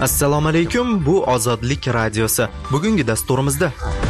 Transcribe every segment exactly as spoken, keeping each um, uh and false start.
Assalomu alaykum, bu Ozodlik radiosi. Bugungi dasturimizda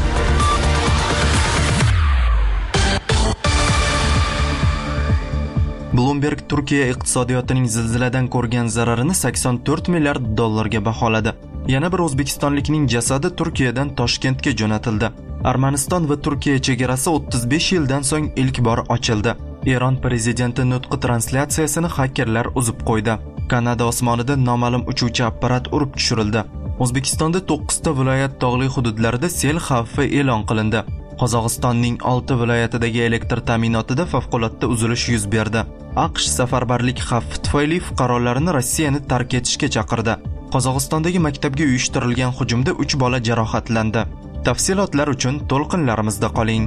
Bloomberg Turkiya iqtisodiyotining zilziladan ko'rgan zararini sakson to'rt milliard dollarga baholadi. Yana bir o'zbekistonlikning jasadi Turkiyadan Toshkentga jo'natildi. Armaniston va Turkiya chegarasi o'ttiz besh yildan so'ng ilk bor ochildi. Eron prezidenti nutqi translyatsiyasini xakerlar uzib qo'ydi. Kanada osmonida noma'lum uchuvchi apparat urib tushirildi. O'zbekistonda to'qqizta viloyat tog'li hududlarida sel xavfi e'lon qilindi. Qozog'istonning olti viloyatidagi elektr ta'minotida favqulodda uzilish yuz berdi. AQSh safarbarlik xavfi tufayli fuqarolarni Rossiyani tark etishga chaqirdi. Qozog'istondagi maktabga uyushtirilgan hujumda uch bola jarohatlandi. Tafsilotlar uchun to'lqinlarimizda qoling.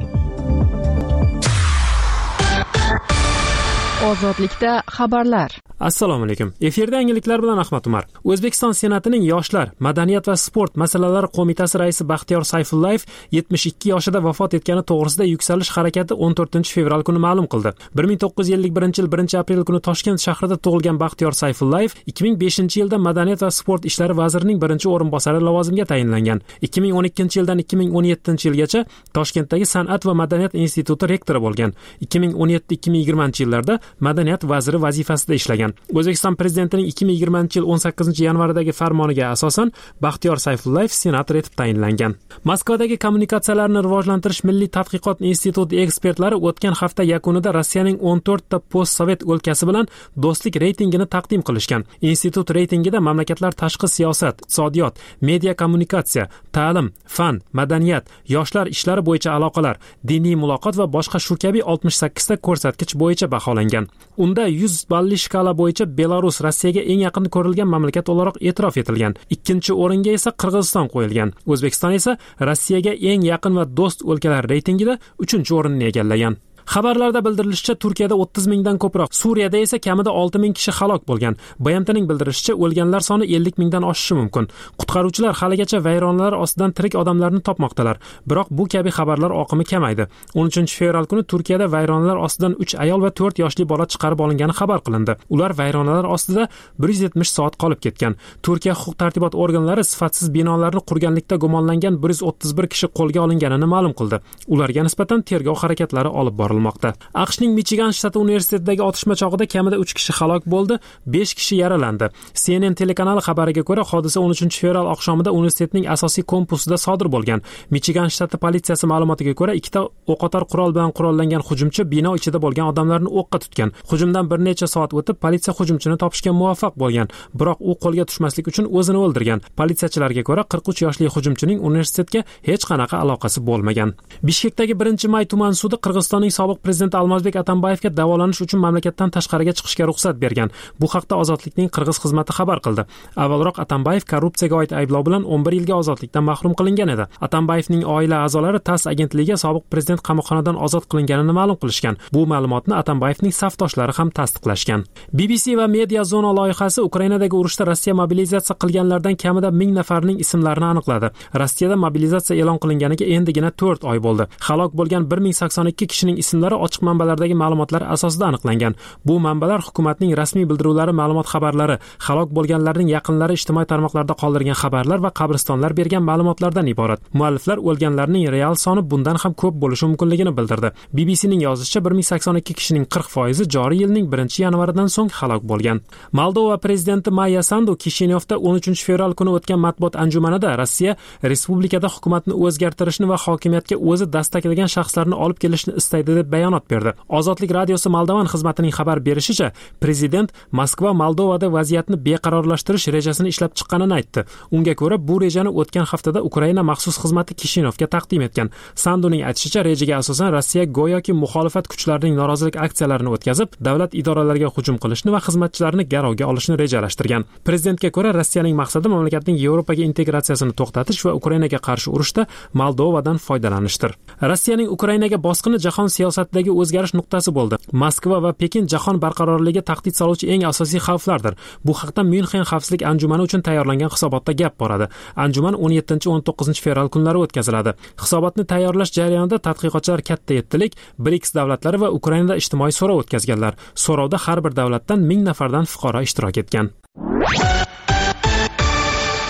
Ozodlikda xabarlar. Assalomu alaykum. Efirda yangiliklar bilan Ahmad Umar. O'zbekiston Senatining Yoshlar, Madaniyat va sport masalalari qo'mitasi raisi Baxtiyor Sayfullayev yetmish ikki yoshida vafot etgani to'g'risida yuksalish harakati o'n to'rtinchi fevral kuni ma'lum qildi. bir ming to'qqiz yuz ellik birinchi yil birinchi aprel kuni Toshkent shahrida tug'ilgan Baxtiyor Sayfullayev ikki ming beshinchi yilda Madaniyat va sport ishlari vazirining birinchi o'rinbosari lavozimiga tayinlangan. ikki ming o'n ikkinchi yildan ikki ming o'n yettinchi yilgacha Toshkentdagi San'at va madaniyat instituti rektori bo'lgan. ikki ming o'n yetti ikki ming yigirmanchi yillarda madaniyat vaziri vazifasida ishlagan. O'zbekiston prezidentining ikki ming yigirmanchi yil o'n sakkizinchi yanvaridagi farmoniga asosan Baxtiyor Sayfullayev senator etib tayinlangan. Moskvadagi kommunikatsiyalarni rivojlantirish milliy tadqiqot instituti ekspertlari o'tgan hafta yakunida Rossiyaning o'n to'rtta postsovet o'lkasi bilan do'stlik reytingini taqdim qilishgan. Institut reytingida mamlakatlar tashqi siyosat, iqtisodiyot, media kommunikatsiya, ta'lim, fan, madaniyat, yoshlar ishlari bo'yicha aloqalar, diniy muloqot va boshqa shu kabi oltmish sakkizta ko'rsatkich bo'yicha baholangan. Unda yuz balli shkala bo'yicha Belarus Rossiyaga eng yaqin ko'rilgan mamlakat o'laroq e'tirof etilgan. Ikkinchi o'ringa esa Qirg'iziston qo'yilgan. O'zbekiston esa Rossiyaga eng yaqin va do'st o'lkalar reytingida uchinchi o'rinni egallagan. Xabarlarda bildirilishicha, Turkiyada o'ttiz mingdan ko'proq, Suriyada esa kamida olti ming kishi halok bo'lgan. B M T'ning bildirishicha, o'lganlar soni ellik mingdan oshishi mumkin. Qutqaruvchilar haligacha vayronalar ostidan tirik odamlarni topmoqdalar. Biroq bu kabi xabarlar oqimi kamaydi. o'n uchinchi fevral kuni Turkiyada vayronalar ostidan uch ayol va to'rt yoshli bola chiqarib olingani xabar qilindi. Ular vayronalar ostida bir yuz yetmish soat qolib ketgan. Turkiya huquq-tartibot organlari sifatsiz binolarni qurganlikda gumonlangan bir yuz o'ttiz bir kishi qo'lga olinganini ma'lum qildi. Ularga nisbatan tergov harakatlari olib borildi. AQShning Michigan shtati universitetidagi otishma chog'ida kamida uch kishi halok bo'ldi, besh kishi yaralandi. C N N telekanali xabariga ko'ra, hodisa o'n uchinchi fevral oqshomida universitetning asosiy kampusida sodir bo'lgan. Michigan shtati politsiyasi ma'lumotiga ko'ra, ikkita o'qotar qurol bilan qurollangan hujumchi bino ichida bo'lgan odamlarni o'qqa tutgan. Hujumdan bir necha soat o'tib, politsiya hujumchini topishga muvaffaq bo'lgan, biroq u qo'lga tushmaslik uchun o'zini o'ldirgan. Politsiyachilarga ko'ra, qirq uch yoshli hujumchining universitetga hech qanaqa aloqasi bo'lmagan. Bishkekdagi birinchi may tuman sudi Qirg'izistonning sobiq prezidenti Almazbek Atambayevga davolanish uchun mamlakatdan tashqariga chiqishga ruxsat bergan. Bu haqda Ozodlikning Qirg'iz xizmati xabar qildi. Avvalroq Atambayev korrupsiyaga oid ayblov bilan o'n bir yilga ozodlikdan mahrum qilingan edi. Atambayevning oila a'zolari TASS agentligiga sobiq prezident qamoqxonadan ozod qilinganini ma'lum qilishgan. Bu ma'lumotni Atambayevning safdoshlari ham tasdiqlashgan. B B C va Media Zona loyihasi Ukrainadagi urushda Rossiya mobilizatsiya qilganlardan kamida ming nafarning ismlarini aniqladi. Rossiyada mobilizatsiya e'lon qilinganiga endigina to'rt oy bo'ldi. Halok bo'lgan bir ming sakson ikki kishining ismlari ochiq manbalardagi ma'lumotlar asosida aniqlangan. Bu manbalar hukumatning rasmiy bildiruvlari, ma'lumot xabarlari, halok bo'lganlarning yaqinlari ijtimoiy tarmoqlarda qoldirgan xabarlar va qabristonlar bergan ma'lumotlardan iborat. Mualliflar o'lganlarning real soni bundan ham ko'p bo'lishi mumkinligini bildirdi. B B C'ning yozishicha, bir ming sakson ikki kishining qirq foizi joriy yilning birinchi yanvaridan so'ng halok bo'lgan. Moldova prezidenti Maya Sandu Kishinyovda o'n uchinchi fevral kuni o'tgan matbuot anjumanida Rossiya respublikada hukumatni o'zgartirishni va hokimiyatga o'zi dastaklagan shaxslarni olib kelishni istaydi deb bayonot berdi. Ozodlik radiosi Moldovan xizmatining xabar berishicha, prezident Moskva Moldovada vaziyatni beqarorlashtirish rejasini ishlab chiqqanini aytdi. Unga ko'ra, bu rejani o'tgan haftada Ukraina maxsus xizmati Kishinyovga taqdim etgan. Sanduning aytishicha, rejaga asosan Rossiya go'yoki muxolifat kuchlarining norozilik aksiyalarini o'tkazib, davlat idoralariga hujum qilishni va xizmatchilarni garovga olishni rejalashtirgan. Prezidentga ko'ra, Rossiyaning maqsadi mamlakatning Yevropaga integratsiyasini to'xtatish va Ukrainaga qarshi urushda Moldovadan foydalanishdir. Rossiyaning Ukrainaga bosqini jahon siyosatidagi o'zgarish nuqtasi bo'ldi. Moskva va Pekin jahon barqarorligiga tahdid soluvchi eng asosiy xavflardir. Bu haqda Myunxen xavfsizlik anjumani uchun tayyorlangan hisobotda gap boradi. Anjuman o'n yettinchi o'n to'qqizinchi fevral kunlari o'tkaziladi. Hisobotni tayyorlash jarayonida tadqiqotchilar katta yettilik, BRICS davlatlari va Ukrainada ijtimoiy so'rov o'tkazganlar. So'rovda har bir davlatdan ming nafardan fuqaro ishtirok etgan.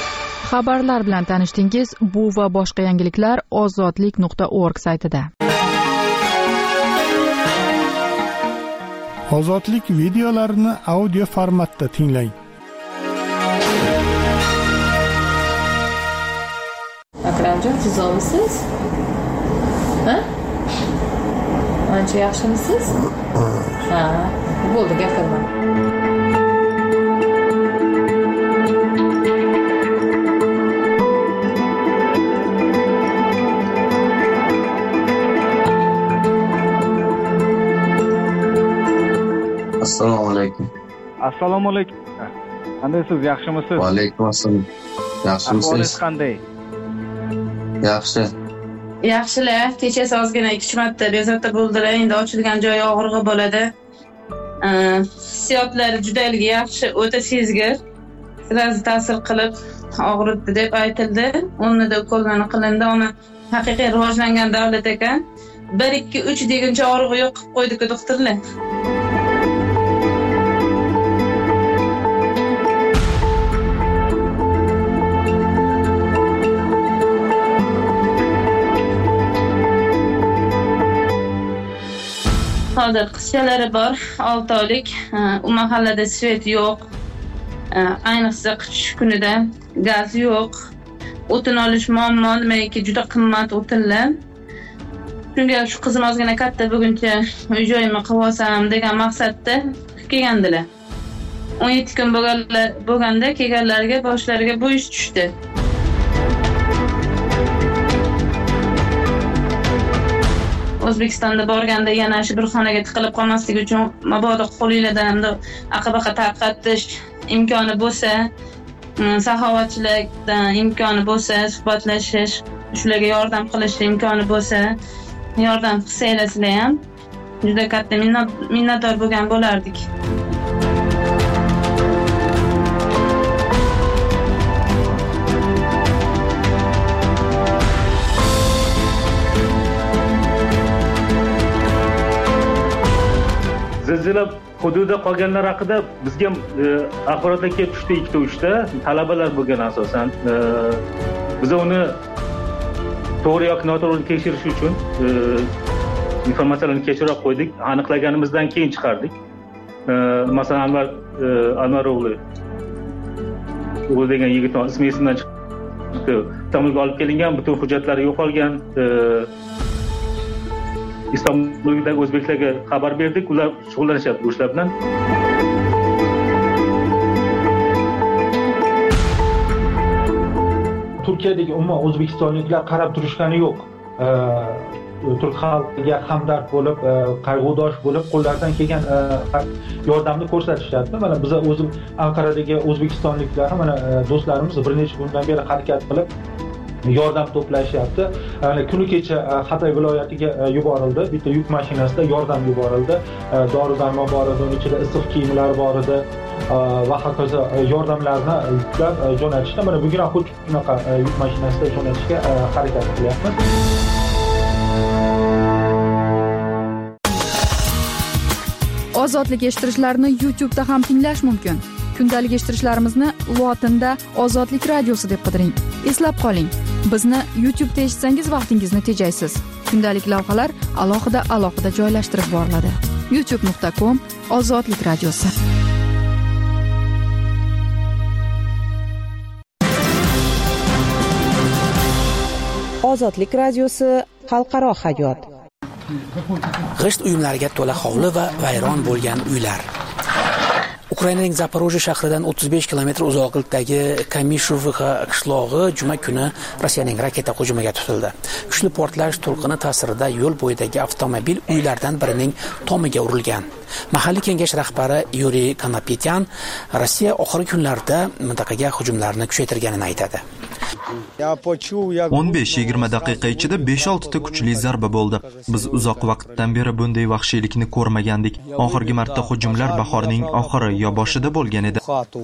Xabarlar bilan tanishdingiz. Bu va boshqa yangiliklar ozodlik nuqta org saytida. Ozodlik videolarini audio formatda tinglang. Akramjon, siz olmisiz? Ha? Ancha yaxshimisiz? Ha, bo'ldi, gapirma. Assalomu alaykum. Assalomu alaykum. Qandaysiz? Yaxshimisiz? Va alaykum assalom. Yaxshimisiz? Ahvolingiz qanday? Yaxshi. Yaxshilar, kechasi ozgina ikki marta bezovta bo'ldilar. Endi ochilgan joyi og'rig'i bo'ladi. Hissiyotlari juda yaxshi, o'ta sezgir. Sirasi ta'sir qilib og'ritdi deb aytildi. O'rnida ukollarni qilindi, ammo haqiqiy rivojlangan davlat ekan. bir ikki uch deguncha og'rig'i yo'q qilib qo'ydi-ku doktorlar. Hozir qizchalari bor, olti oylik. U mahallada svet yo'q. Ayniqsa qish kunida gaz yo'q. O'tin olish muammo, nimaiki juda qimmat o'tinlar. Shunga shu qizim ozgina katta buguncha uy joyimni qilib olsam degan maqsadda kelgandilar. o'n yetti kun bo'lganlar bo'lganda kelganlarga boshlariga bu ish tushdi. O'zbekistonda borganda yana shu bir xonaga tiqilib qolmaslik uchun mabodo qo'lingizdan aqabaqa tarqatish imkoni bo'lsa, saxovatchilikdan imkoni bo'lsa, suhbatlashish, shularga yordam qilish imkoni bo'lsa, yordam qilsanglar ham juda katta minnatdor bo'lgan bo'lardik. Zilzila hududida qolganlar haqida bizga axborotlar kelib tushdi ikkita uchta talabalar bo'lgan asosan. Biz uni to'g'ri yoki noto'g'ri tekshirish uchun informatsiyalarni kechirib qo'ydik. Aniqlaganimizdan keyin chiqardik. Masalan, Anvar Anvar o'g'li o'g'li degan yigit ismi esimdan chiqdi. Istanbulga olib kelingan, butun hujjatlari yo'qolgan. Istanbuldagi o'zbeklarga xabar berdik, ular shug'ullanishyapti bu ishlar bilan. Turkiyadagi umuman o'zbekistonliklar qarab turishgani yo'q. Turk xalqiga hamdard bo'lib, qayg'udosh bo'lib, qo'llaridan kelgan yordamni ko'rsatishyapti. Mana biz o'zim Anqaradagi o'zbekistonliklar, mana do'stlarimiz bir necha kundan beri harakat qilib yordam to'plashyapti. Ya'ni kuni kecha Xatoy viloyatiga yuborildi. Bitta yuk mashinasida yordam yuborildi. Dori-darmon bor edi, uning ichida issiq kiyimlar bor edi va hokazo yordamlarni yuklab jo'natishdi. Mana bugun ham xuddi shunaqa yuk mashinasida jo'natishga harakat qilyapmiz. Ozodlik eshittirishlarni YouTube'da ham tinglash mumkin. Kundalik eshittirishlarimizni lotinda Ozodlik radiosi deb qidiring. Eslab qoling, bizni YouTube'da eshitsangiz vaqtingizni tejaysiz. Kundalik lavhalar alohida alohida joylashtirib boriladi. youtube nuqta com Ozodlik radiosi. Ozodlik radiosi xalqaro hayot. G'isht uyumlariga to'la hovli va vayron bo'lgan uylar. Ukrainaning Zaporojye shahridan o'ttiz besh kilometr uzoqlikdagi Kamishuvka qishlog'i juma kuni Rossiyaning raketa hujumiga tutildi. Kuchli portlash to'lqini ta'sirida yo'l bo'yidagi avtomobil uylardan birining tomiga urilgan. Mahalliy kengash rahbari Yuriy Konopetyan Rossiya oxirgi kunlarda mintaqaga hujumlarni kuchaytirganini aytadi. o'n besh yigirma daqiqa ichida besh olti ta kuchli zarba bo'ldi. Biz uzoq vaqtdan beri bunday vahshiylikni ko'rmagandik. Oxirgi marta hujumlar bahorning oxiri yo boshida bo'lgan edi.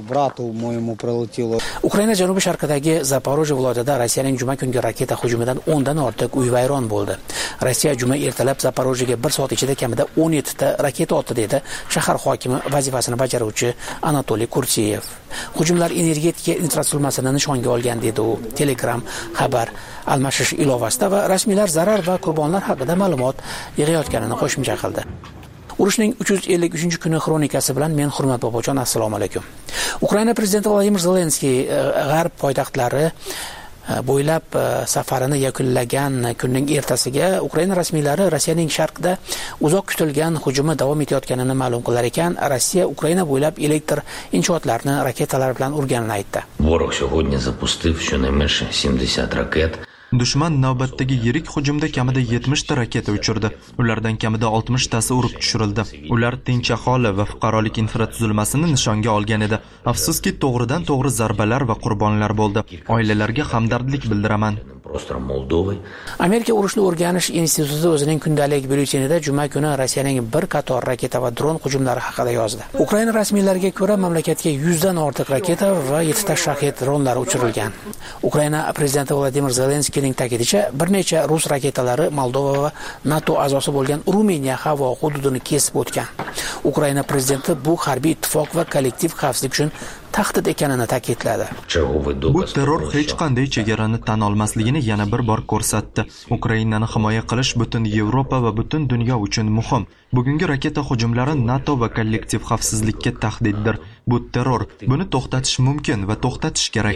Ukraina janubi sharqidagi Zaporojye viloyatida Rossiyaning juma kungi raketa hujumidan o'n dan ortiq uy vayron bo'ldi. Rossiya juma ertalab Zaporojyega bir soat ichida kamida o'n yetti ta raketa otdi bo'lmoqda dedi shahar hokimi vazifasini bajaruvchi Anatoliy Kursiyev. Hujumlar energetika infratuzilmasini nishonga olgan dedi u Telegram xabar almashish ilovasida va rasmiylar zarar va qurbonlar haqida ma'lumot yig'ayotganini qo'shimcha qildi. Urushning uch yuz ellik uchinchi kuni xronikasi bilan men Hurmat Bobojon, assalomu alaykum. Ukraina prezidenti Vladimir Zelenskiy g'arb poytaxtlari bo'ylab safarini yakunlagan kunning ertasiga Ukraina rasmiylari Rossiyaning sharqida uzoq kutilgan hujumi davom etayotganini ma'lum qilar ekan, Rossiya Ukraina bo'ylab elektr inshootlarini raketalar bilan urganini aytdi. Ворог сьогодні запустив щонайменше сімдесят ракет. Dushman navbatdagi yirik hujumda kamida yetmish ta raketa uchirdi. Ulardan kamida oltmish tasi urib tushirildi. Ular tinch aholi va fuqarolik infratuzilmasini nishonga olgan edi. Afsuski, to'g'ridan to'g'ri zarbalar va qurbonlar bo'ldi. Oilalarga hamdardlik bildiraman. Amerika urushni o'rganish instituti o'zining kundalik byulletenida juma kuni Rossiyaning bir qator raketa va dron hujumlari haqida yozdi. Ukraina rasmiylariga ko'ra, mamlakatga yuz dan ortiq raketa va yetti ta shahed dronlari uchirilgan. Ukraina prezidenti Vladimir Zelenskiyning ta'kidicha, bir necha rus raketalari Moldova va NATO a'zosi bo'lgan Ruminiya havo hududini kesib o'tgan. Ukraina prezidenti bu harbiy ittifoq va kollektiv xavfsizlik uchun tahdid ekanini ta'kidladi. Bu terror hech qanday chegarani tan olmasligini yana bir bor ko'rsatdi. Ukrainani himoya qilish butun Yevropa va butun dunyo uchun muhim. Bugungi raketa hujumlari NATO va kollektiv xavfsizlikka tahdiddir. Bu terror. Buni to'xtatish mumkin va to'xtatish kerak.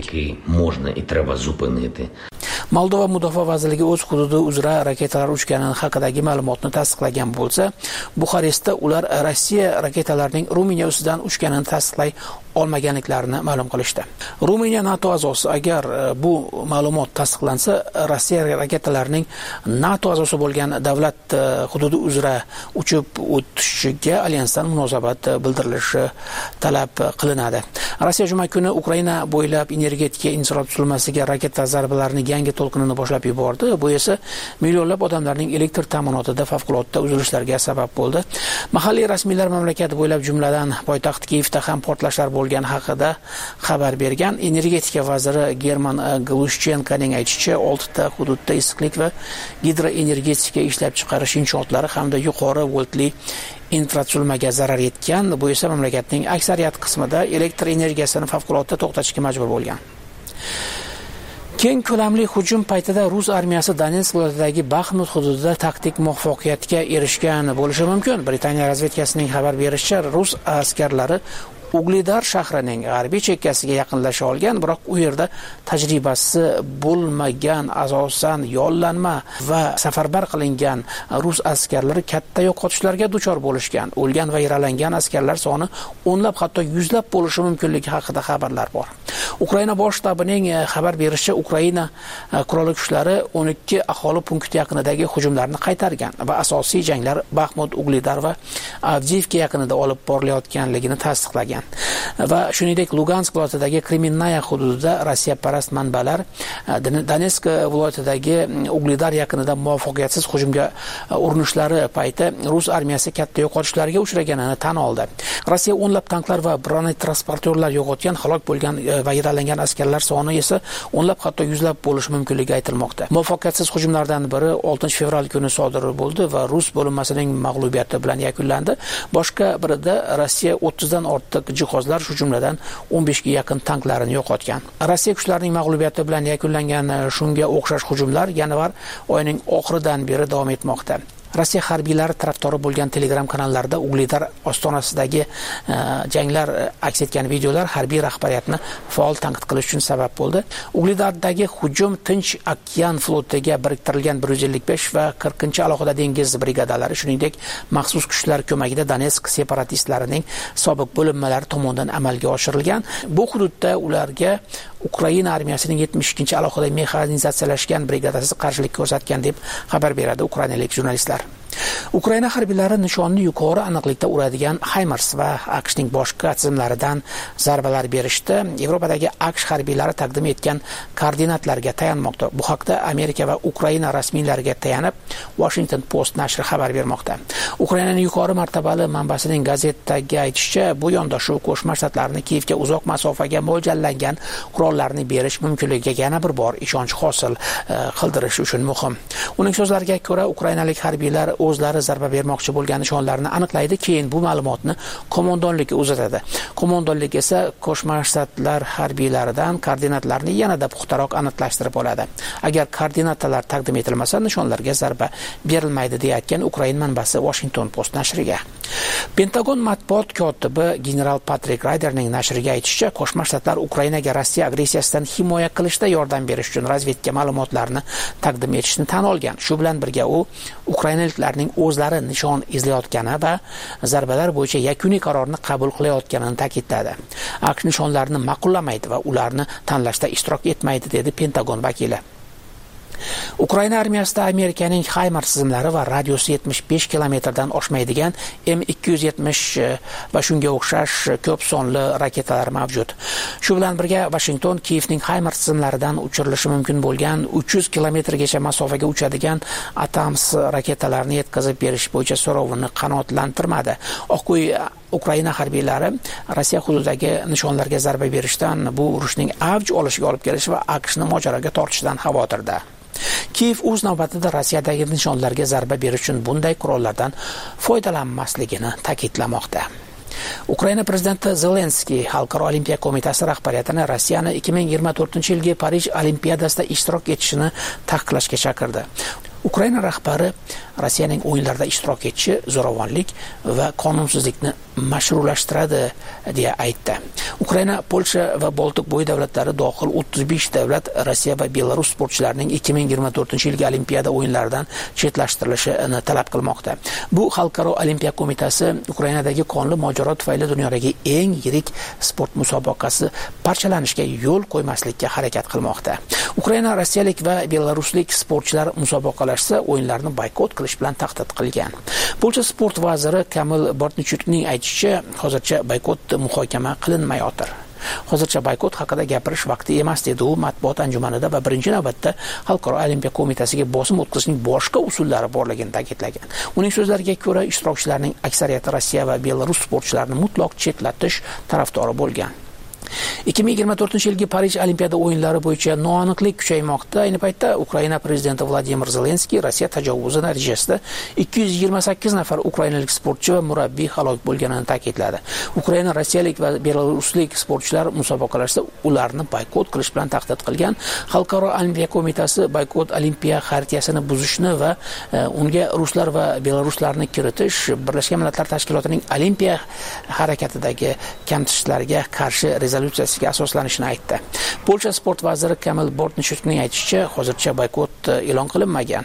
Moldova mudofaa vazirligi o'z hududi uzra raketalar uchgani haqidagi ma'lumotni tasdiqlagan bo'lsa, Buxarestda ular Rossiya raketalarining Ruminiya ustidan uchganini tasdiqlay olmaganliklarini ma'lum qilishdi. Ruminiya NATO a'zosi. Agar bu ma'lumot tasdiqlansa, Rossiya raketalarining NATO a'zosi bo'lgan davlat hududi uzra uchib o'tishiga alyansdan munosabat bildirilishi talab qilinadi. Rossiya juma kuni Ukraina bo'ylab energetika infratuzilmasiga raketa zarbalarini yangi to'lqinini boshlab yubordi. Bu esa millionlab odamlarning elektr ta'minotida favqulodda uzilishlarga sabab bo'ldi. Mahalliy rasmiylar mamlakat bo'ylab, jumladan poytaxt Kiyevda ham portlashlar bo'lgan haqida xabar bergan. Energetika vaziri German Glushchenkoning aytishicha, olti ta hududda issiqlik va gidroenergetika ishlab chiqarish inshootlari hamda yuqori voltli infratuzilmaga zarar yetgan. Bu esa mamlakatning aksariyat qismida elektr energiyasini favqulodda to'xtatishga majbur bo'lgan. Keng ko'lamli hujum paytida rus armiyasi Donetsk viloyatidagi Baxmut hududida taktik muvaffaqiyatga erishgan bo'lishi mumkin. Britaniya razvedkasining xabar berishicha, rus askarlari Uglidar shahrining g'arbiy chekkasiga yaqinlasha olgan, biroq u yerda tajribasi bo'lmagan, asosan yollanma va safarbar qilingan rus askarlari katta yo'qotishlarga duchor bo'lishgan. O'lgan va yaralangan askarlar soni o'nlab, hatto yuzlab bo'lishi mumkinligi haqida xabarlar bor. Ukraina bosh shtabining xabar berishicha, Ukraina qurolli kuchlari o'n ikki aholi punkti yaqinidagi hujumlarni qaytargan va asosiy janglar Baxmut, Uglidar va Avdiivka yaqinida olib borilayotganligini tasdiqlagan. Va shuningdek, Lugansk viloyatidagi Kreminaya hududida Rossiya parast manbalar Donetsk viloyatidagi Uglidar yaqinida muvaffaqiyatsiz hujumga urinishlari payti rus armiyasi katta yo'qotishlarga uchraganini tan oldi. Rossiya o'nlab tanklar va bronetransportyorlar yo'qotgan, halok bo'lgan va yaralangan askarlar soni esa o'nlab, hatto yuzlab bo'lishi mumkinligi aytilmoqda. Muvaffaqiyatsiz hujumlardan biri oltinchi fevral kuni sodir bo'ldi va rus bo'linmasining mag'lubiyati bilan yakunlandi. Boshqa birida Rossiya o'ttiz dan ortiq jihozlar, shu jumladan o'n besh ga yaqin tanklarini yo'qotgan. Rossiya kuchlarining mag'lubiyati bilan yakunlangan shunga o'xshash hujumlar yanvar oyining oxiridan beri davom etmoqda. Rossiya harbiylari tarafdori bo'lgan Telegram kanallarida Uglidar ostonasidagi janglar aks etgan videolar harbiy rahbariyatni faol tanqid qilish uchun sabab bo'ldi. Ugledardagi hujum Tinch okean flotiga biriktirilgan bir yuz ellik besh va qirqinchi alohida dengiz brigadalari, shuningdek maxsus kuchlar ko'magida Donetsk separatistlarining sobiq bo'linmalari tomonidan amalga oshirilgan. Bu hududda ularga Ukraina armiyasining yetmish ikkinchi alohida mexanizatsiyalashgan brigadasi qarshilik ko'rsatgan deb xabar beradi ukrainalik jurnalistlar. Ukraina harbiylari nishonni yuqori aniqlikda uradigan HIMARS va AQShning boshqa tizimlaridan zarbalar berishdi. Yevropadagi AQSh harbiylari taqdim etgan koordinatlarga tayanmoqda. Bu haqda Amerika va Ukraina rasmiylariga tayanib Washington Post nashri xabar bermoqda. Ukrainaning yuqori martabali manbasining gazetdagi aytishicha, bu yondashuv Qo'shma Shtatlarning Kiyevga uzoq masofaga mo'ljallangan qurollarni berish mumkinligiga yana bir bor ishonch hosil qildirish uchun muhim. Uning so'zlariga ko'ra, ukrainalik harbiylar o'zlari zarba bermoqchi bo'lgan nishonlarni aniqlaydi, keyin bu ma'lumotni qo'mondonlikka uzatadi. Qo'mondonlik esa Qo'shma Shtatlar harbiylaridan koordinatlarni yanada puxtaroq aniqlashtirib oladi. Agar koordinatalar taqdim etilmasa, nishonlarga zarba berilmaydi, deyayotgan Ukraina manbasi Washington Post nashriga. Pentagon matbuot kotibi general Patrik Ryderning nashriga aytishicha, Qo'shma Shtatlar Ukrainaga Rossiya agressiyasidan himoya qilishda yordam berish uchun razvedka ma'lumotlarini taqdim etishni tan olgan. Shu bilan birga u ukrainaliklarning o'zlari nishon izlayotgani va zarbalar bo'yicha yakuniy qarorni qabul qilayotganini ta'kidladi. AQSh nishonlarni ma'qullamaydi va ularni tanlashda ishtirok etmaydi, dedi Pentagon vakili. Ukraina armiyasida Amerikaning HIMARS tizimlari va radiosi yetmish besh kilometrdan oshmaydigan M ikki yuz yetmish va shunga o'xshash ko'p sonli raketalar mavjud. Shu bilan birga Washington Kiyevning HIMARS tizimlaridan uchirilishi mumkin bo'lgan uch yuz kilometrgacha masofaga uchadigan ATAMS raketalarini yetkazib berish bo'yicha so'rovini qanoatlantirmadi. Oq uy Ukraina harbiylari Rossiya hududidagi nishonlarga zarba berishdan, bu urushning avj olishiga olib kelishi va AQShni mojaroga tortishidan xavotirda. Kiyev o'z navbatida Rossiyadagi nishonlarga zarba berish uchun bunday qurollardan foydalanmasligini ta'kidlamoqda. Ukraina prezidenti Zelenskiy Xalqaro olimpiya qo'mitasi rahbariyatini Rossiyani ikki ming yigirma to'rtinchi yilgi Parij olimpiadasida ishtirok etishini taqiqlashga chaqirdi. Ukraina rahbari Rossiyaning o'yinlarda ishtirok etishi zo'ravonlik va qonunsizlikni mashrullashtiradi deya aytdi. Ukraina, Polsha va Boltiq bo'yi davlatlari dohil o'ttiz besh davlat Rossiya va Belarus sportchilarining ikki ming yigirma to'rtinchi yilgi olimpiada o'yinlaridan chetlashtirilishini talab qilmoqda. Bu Xalqaro olimpiya qo'mitasi Ukrainadagi qonli mojaro tufayli dunyodagi eng yirik sport musobaqasi parchalanishiga yo'l qo'ymaslikka harakat qilmoqda. Ukraina rossiyalik va belaruslik sportchilar musobaqalashsa o'yinlarni boykot qilish bilan tahdid qilgan. Polsha sport vaziri Kamil Bortnichukning aytishicha, hozircha boykot muhokama qilinmayotir. Hozircha boykot haqida gapirish vaqti emas, dedi u matbuot anjumanida va birinchi navbatda Xalqaro olimpiya qo'mitasiga bosim o'tkazishning boshqa usullari borligini ta'kidlagan. Uning so'zlariga ko'ra, ishtirokchilarning aksariyati Rossiya va Belarus sportchilarini mutlaq chetlatish tarafdori bo'lgan. ikki ming yigirma to'rtinchi yilgi Parij olimpiada o'yinlari bo'yicha noaniqlik kuchaymoqda. Ayni paytda Ukraina prezidenti Vladimir Zelenskiy Rossiya tajovuzi natijasida ikki yuz yigirma sakkiz nafar ukrainalik sportchi va murabbiy halok bo'lganini ta'kidladi. Ukraina rossiyalik va belaruslik sportchilar musobaqalarda ularni boykot qilish bilan tahdid qilgan. Xalqaro olimpiya qo'mitasi boykot olimpiya xaritiyasini buzishni va unga ruslar va belaruslarni kiritish Birlashgan Millatlar Tashkilotining olimpiya harakatidagi kamchiliklarga qarshi rezolyutsiyasiga asoslanishini aytdi. Polsha sport vaziri Kamil Bortnichukning aytishicha, hozircha boykot e'lon qilinmagan.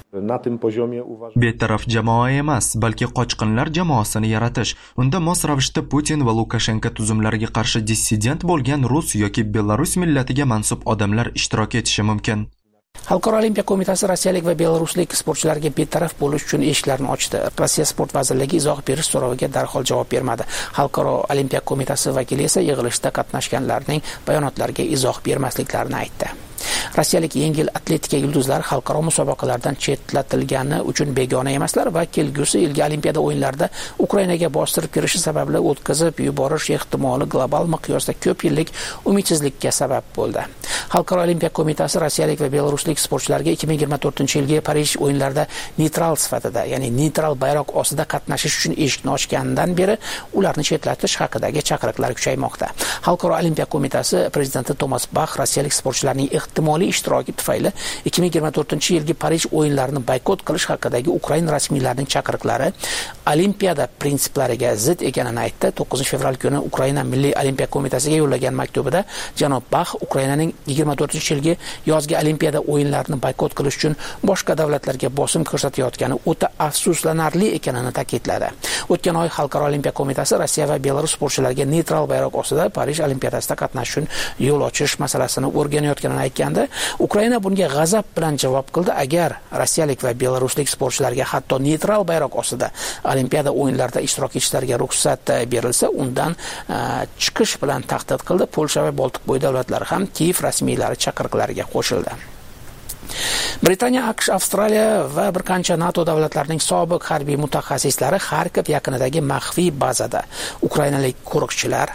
Betaraf jamoa emas, balki qochqinlar jamoasini yaratish. Unda mos ravishda Putin va Lukashenko tuzumlariga qarshi dissident bo'lgan rus yoki belarus millatiga mansub odamlar ishtirok etishi mumkin. Xalqaro olimpiya qo'mitasi rossiyalik va belaruslik sportchilarga betaraf bo'lish uchun eshiklarini ochdi. Rossiya sport vazirligi izoh berish so'roviga darhol javob bermadi. Xalqaro olimpiya qo'mitasi vakili esa yig'ilishda qatnashganlarning bayonotlariga izoh bermasliklarini aytdi. Rossiyalik yengil atletika yulduzlari xalqaro musobaqalardan chetlatilgani uchun begona emaslar va kelgusi yilgi olimpiada o'yinlarida Ukrainaga bostirib kirishi sababli o'tkazib yuborish ehtimoli global miqyosda ko'p yillik umidsizlikka sabab bo'ldi. Xalqaro olimpiya qo'mitasi rossiyalik va belaruslik sportchilarga ikki ming yigirma to'rtinchi yilgi Parij o'yinlarida neytral sifatida, ya'ni neytral bayroq ostida qatnashish uchun eshikni ochgandan beri ularni chetlatish haqidagi chaqiriqlar kuchaymoqda. Xalqaro olimpiya qo'mitasi prezidenti Tomas Bach rossiyalik sportchilarning ehtimoliy ishtiroki tufayli ikki ming yigirma to'rtinchi yilgi Parij o'yinlarini boykot qilish haqidagi Ukraina rasmiylarining chaqiriqlari olimpiada prinsiplariga zid ekanini aytdi. to'qqizinchi fevral kuni Ukraina Milliy olimpiya qo'mitasiga yo'llagan maktubida janob Bach Ukrainaning yigirma to'rtinchi yilgi yozgi olimpiada o'yinlarini boykot qilish uchun boshqa davlatlarga bosim ko'rsatayotgani o'ta afsuslanarli ekanini ta'kidladi. O'tgan oy Xalqaro olimpiya qo'mitasi Rossiya va Belarus sportchilariga neytral bayroq ostida Parij olimpiadasida qatnashish uchun yo'l ochish masalasini o'rganayotganini aytganda, Ukraina bunga g'azab bilan javob qildi. Agar rossiyalik va belaruslik sportchilarga hatto neytral bayroq ostida olimpiada o'yinlarida ishtirok etishlariga ruxsat berilsa, undan chiqish bilan tahdid qildi. Polsha va Boltiq bo'yi davlatlari ham Kiyev rasmiylari chaqiriqlariga qo'shildi. Britaniya, AQSh, Avstraliya va bir qancha NATO davlatlarining sobiq harbiy mutaxassislari Xarkov yaqinidagi maxfiy bazada ukrainalik qo'riqchilar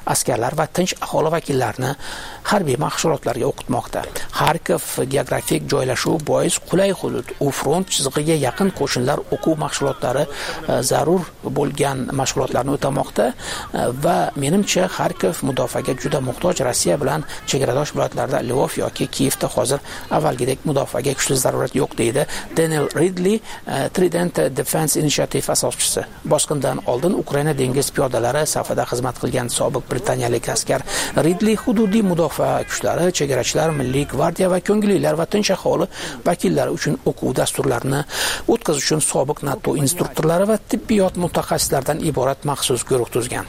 askarlar va tinch aholi vakillarini harbiy mashg'ulotlarga o'qitmoqda. Xarkov geografik joylashuvi bois qulay hudud. U front chizig'iga yaqin qo'shinlar o'quv mashg'ulotlari zarur bo'lgan mashg'ulotlarni o'tamoqda va menimcha Xarkov mudofaaga juda muhtoj. Rossiya bilan chegaradosh viloyatlarda Lvov yoki Kiyevda hozir avvalgidek mudofaaga kuchli zarurat yo'q deydi Daniel Ridley, Trident Defense Initiative asoschisi. Bosqindan oldin Ukraina dengiz piyodalari safida xizmat qilgan sobiq britaniyalik askar Ridley hududiy mudofaa kuchlari, chegarachilar, milliy gvardiya va ko'ngillilar va tinch aholi vakillari uchun o'quv dasturlarini o'tkazish uchun sobiq NATO instruktorlari va tibbiyot mutaxassislaridan iborat maxsus guruh tuzgan.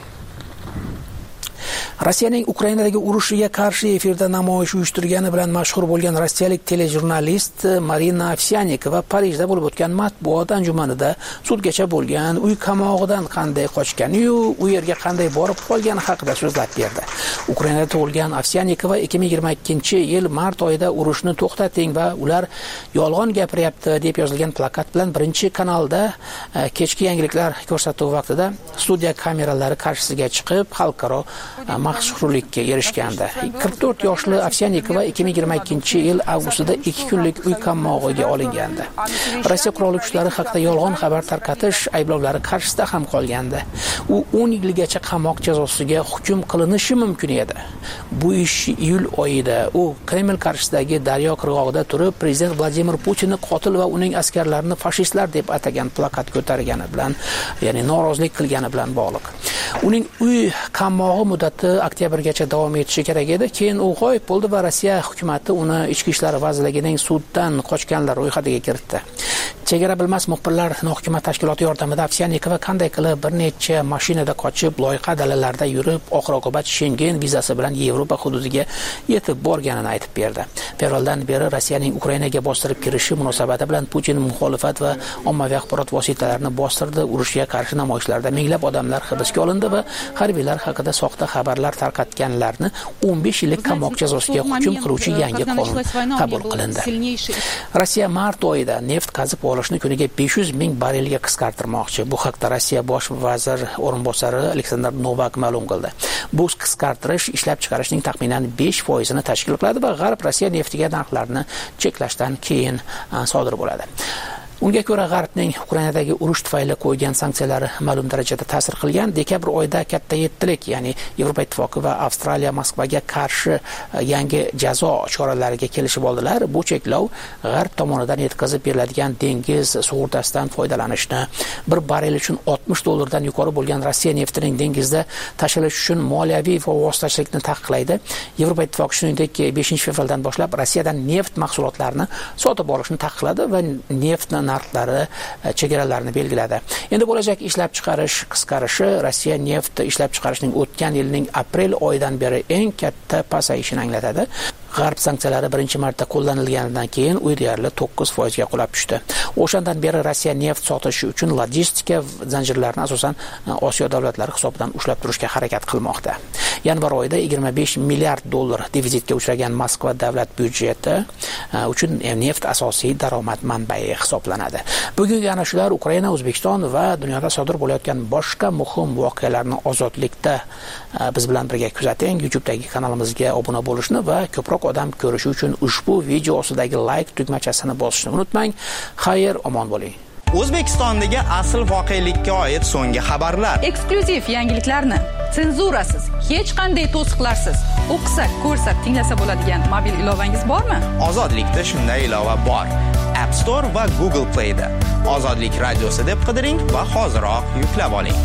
Rossiyaning Ukrainadagi urushiga qarshi efirda namoyish uyushtirgani bilan mashhur bo'lgan rossiyalik telejurnalist Marina Ovsyannikova Parijda bo'lib o'tgan matbuot anjumanida sudgacha bo'lgan, uy qamog'idan qanday qochgani-yu, u yerga qanday borib qolgani haqida so'zlab berdi. Ukrainada tug'ilgan Ovsyannikova ikki ming yigirma ikkinchi yil mart oyida urushni to'xtating va ular yolg'on gapiryapti deb yozilgan plakat bilan birinchi kanalda kechki yangiliklar ko'rsatuvi vaqtida studiya kameralari qarshisiga chiqib, xalqaro mashhurlikka erishgandi. qirq to'rt yoshli Ovsyannikova ikki ming yigirma ikkinchi yil avgustida ikki kunlik uy qamog'iga olingandi. Rossiya qurolli kuchlari haqida yolg'on xabar tarqatish ayblovlari qarshisida ham qolgandi. U o'n yilgacha qamoq jazosiga hukm qilinishi mumkin edi. Bu ish iyul oyida u Kreml qarshisidagi Daryo qirg'og'ida turib, prezident Vladimir Putinni qotil va uning askarlarini fashistlar deb atagan plakat ko'targani bilan, ya'ni norozilik qilgani bilan bog'liq. Uning uy qamog'i muddati oktyabrgacha davom etishi kerak edi. Keyin u g'oyib bo'ldi va Rossiya hukumatı uni Ichki ishlar vazirligining suddan qochganlar ro'yxatiga kiritdi. Chegara bilmas muxbirlar hukumat tashkiloti yordamida Ovsyannikova qanday qilib bir necha mashinada qochib, loyiha dalalarida yurib, oxir-oqibat Schengen vizasi bilan Yevropa hududiga yetib borganini aytib berdi. Fevraldan beri Rossiyaning Ukrainaga bostirib kirishi munosabati bilan Putin muxolifat va ommaviy axborot vositalarini bostirdi. Urushga qarshi namoyishlarda minglab odamlar hibsga olindi va harbiylar haqida soxta xabarlar tarqatganlarni o'n besh yillik qamoq jazosiga hukm qiluvchi yangi qonun qabul qilindi. Rossiya mart oyida neft qazib olishni kuniga besh yuz ming barelga qisqartirmoqchi. Bu haqda Rossiya bosh vazir o'rinbosari Aleksandr Novak ma'lum qildi. Bu qisqartirish ishlab chiqarishning taxminan besh foizini tashkil qiladi va G'arb Rossiya neftiga narxlarni cheklashdan keyin sodir bo'ladi. Unga ko'ra G'arbning Ukrainadagi urush tufayli qo'ygan sanksiyalari ma'lum darajada ta'sir qilgan. Dekabr oyida katta yettilik, ya'ni Yevropa ittifoqi va Avstraliya Moskvaga qarshi yangi jazo choralariga kelishib oldilar. Bu cheklov G'arb tomonidan yetkazib beriladigan dengiz sug'urtasidan foydalanishni, bir barrel uchun oltmish dollardan yuqori bo'lgan Rossiya neftining dengizda tashilishi uchun moliyaviy va vositachilikni taqiqlaydi. Yevropa ittifoqi shuningdek beshinchi fevraldan boshlab Rossiyadan neft mahsulotlarini sotib olishni taqiqladi va neftni narxlari chegaralarini belgiladi. Endi bo'lajak ishlab chiqarish qisqarishi Rossiya neft ishlab chiqarishning o'tgan yilning aprel oyidan beri eng katta pasayishini anglatadi. G'arb sanksiyalari birinchi marta qo'llanilganidan keyin u deyarli to'qqiz foizga qulab tushdi. O'shandan beri Rossiya neft sotishi uchun logistika zanjirlarini asosan Osiyo davlatlari hisobidan ushlab turishga harakat qilmoqda. Yanvar oyida yigirma besh milliard dollar devizitga uchragan Moskva davlat byudjeti uchun neft asosiy daromad manbai hisoblanadi. Bugungi ana shular Ukraina, O'zbekiston va dunyoda sodir bo'layotgan boshqa muhim voqealarni ozodlikda biz bilan birga kuzating. YouTube'dagi kanalimizga obuna bo'lishni va ko'proq odam ko'rishi uchun ushbu video ostidagi like tugmachasini bosishni unutmang. Xayr, omon bo'ling. O'zbekistondagi asl voqelikka oid so'nggi xabarlar, eksklyuziv yangiliklarni senzurasiz, hech qanday to'siqlarsiz o'qisa, ko'rsa, tinglasa bo'ladigan mobil ilovangiz bormi? Ozodlikda shunday ilova bor. App Store va Google Play da Ozodlik radiosi deb qidiring va hoziroq yuklab oling.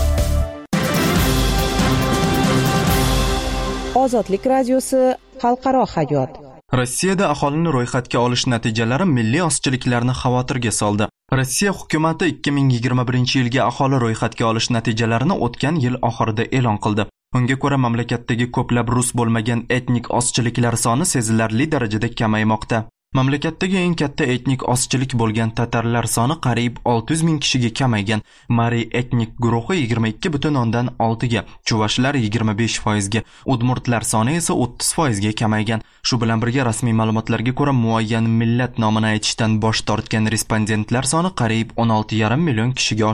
Ozodlik radiosi xalqaro hayot. Rossiyada aholini ro'yxatga olish natijalari milliy ozchiliklarni xavotirga soldi. Rossiya hukumati ikki ming yigirma birinchi yilga aholi ro'yxatga olish natijalarini o'tgan yil oxirida e'lon qildi. Unga ko'ra mamlakatdagi ko'plab rus bo'lmagan etnik ozchiliklar soni sezilarli darajada kamaymoqda. Mamlakatdagi eng katta etnik ozchilik bo'lgan tatarlar soni qariyb olti yuz ming kishiga kamaygan. Mari etnik guruhi yigirma ikki butun o'ndan olti ga, chuvashlar yigirma besh foizga, udmurtlar soni esa o'ttiz foizga kamaygan. Shu bilan birga rasmiy ma'lumotlarga ko'ra muayyan millat nomini aytishdan bosh tortgan respondentlar soni qariyb o'n olti yarim million kishiga oshgan.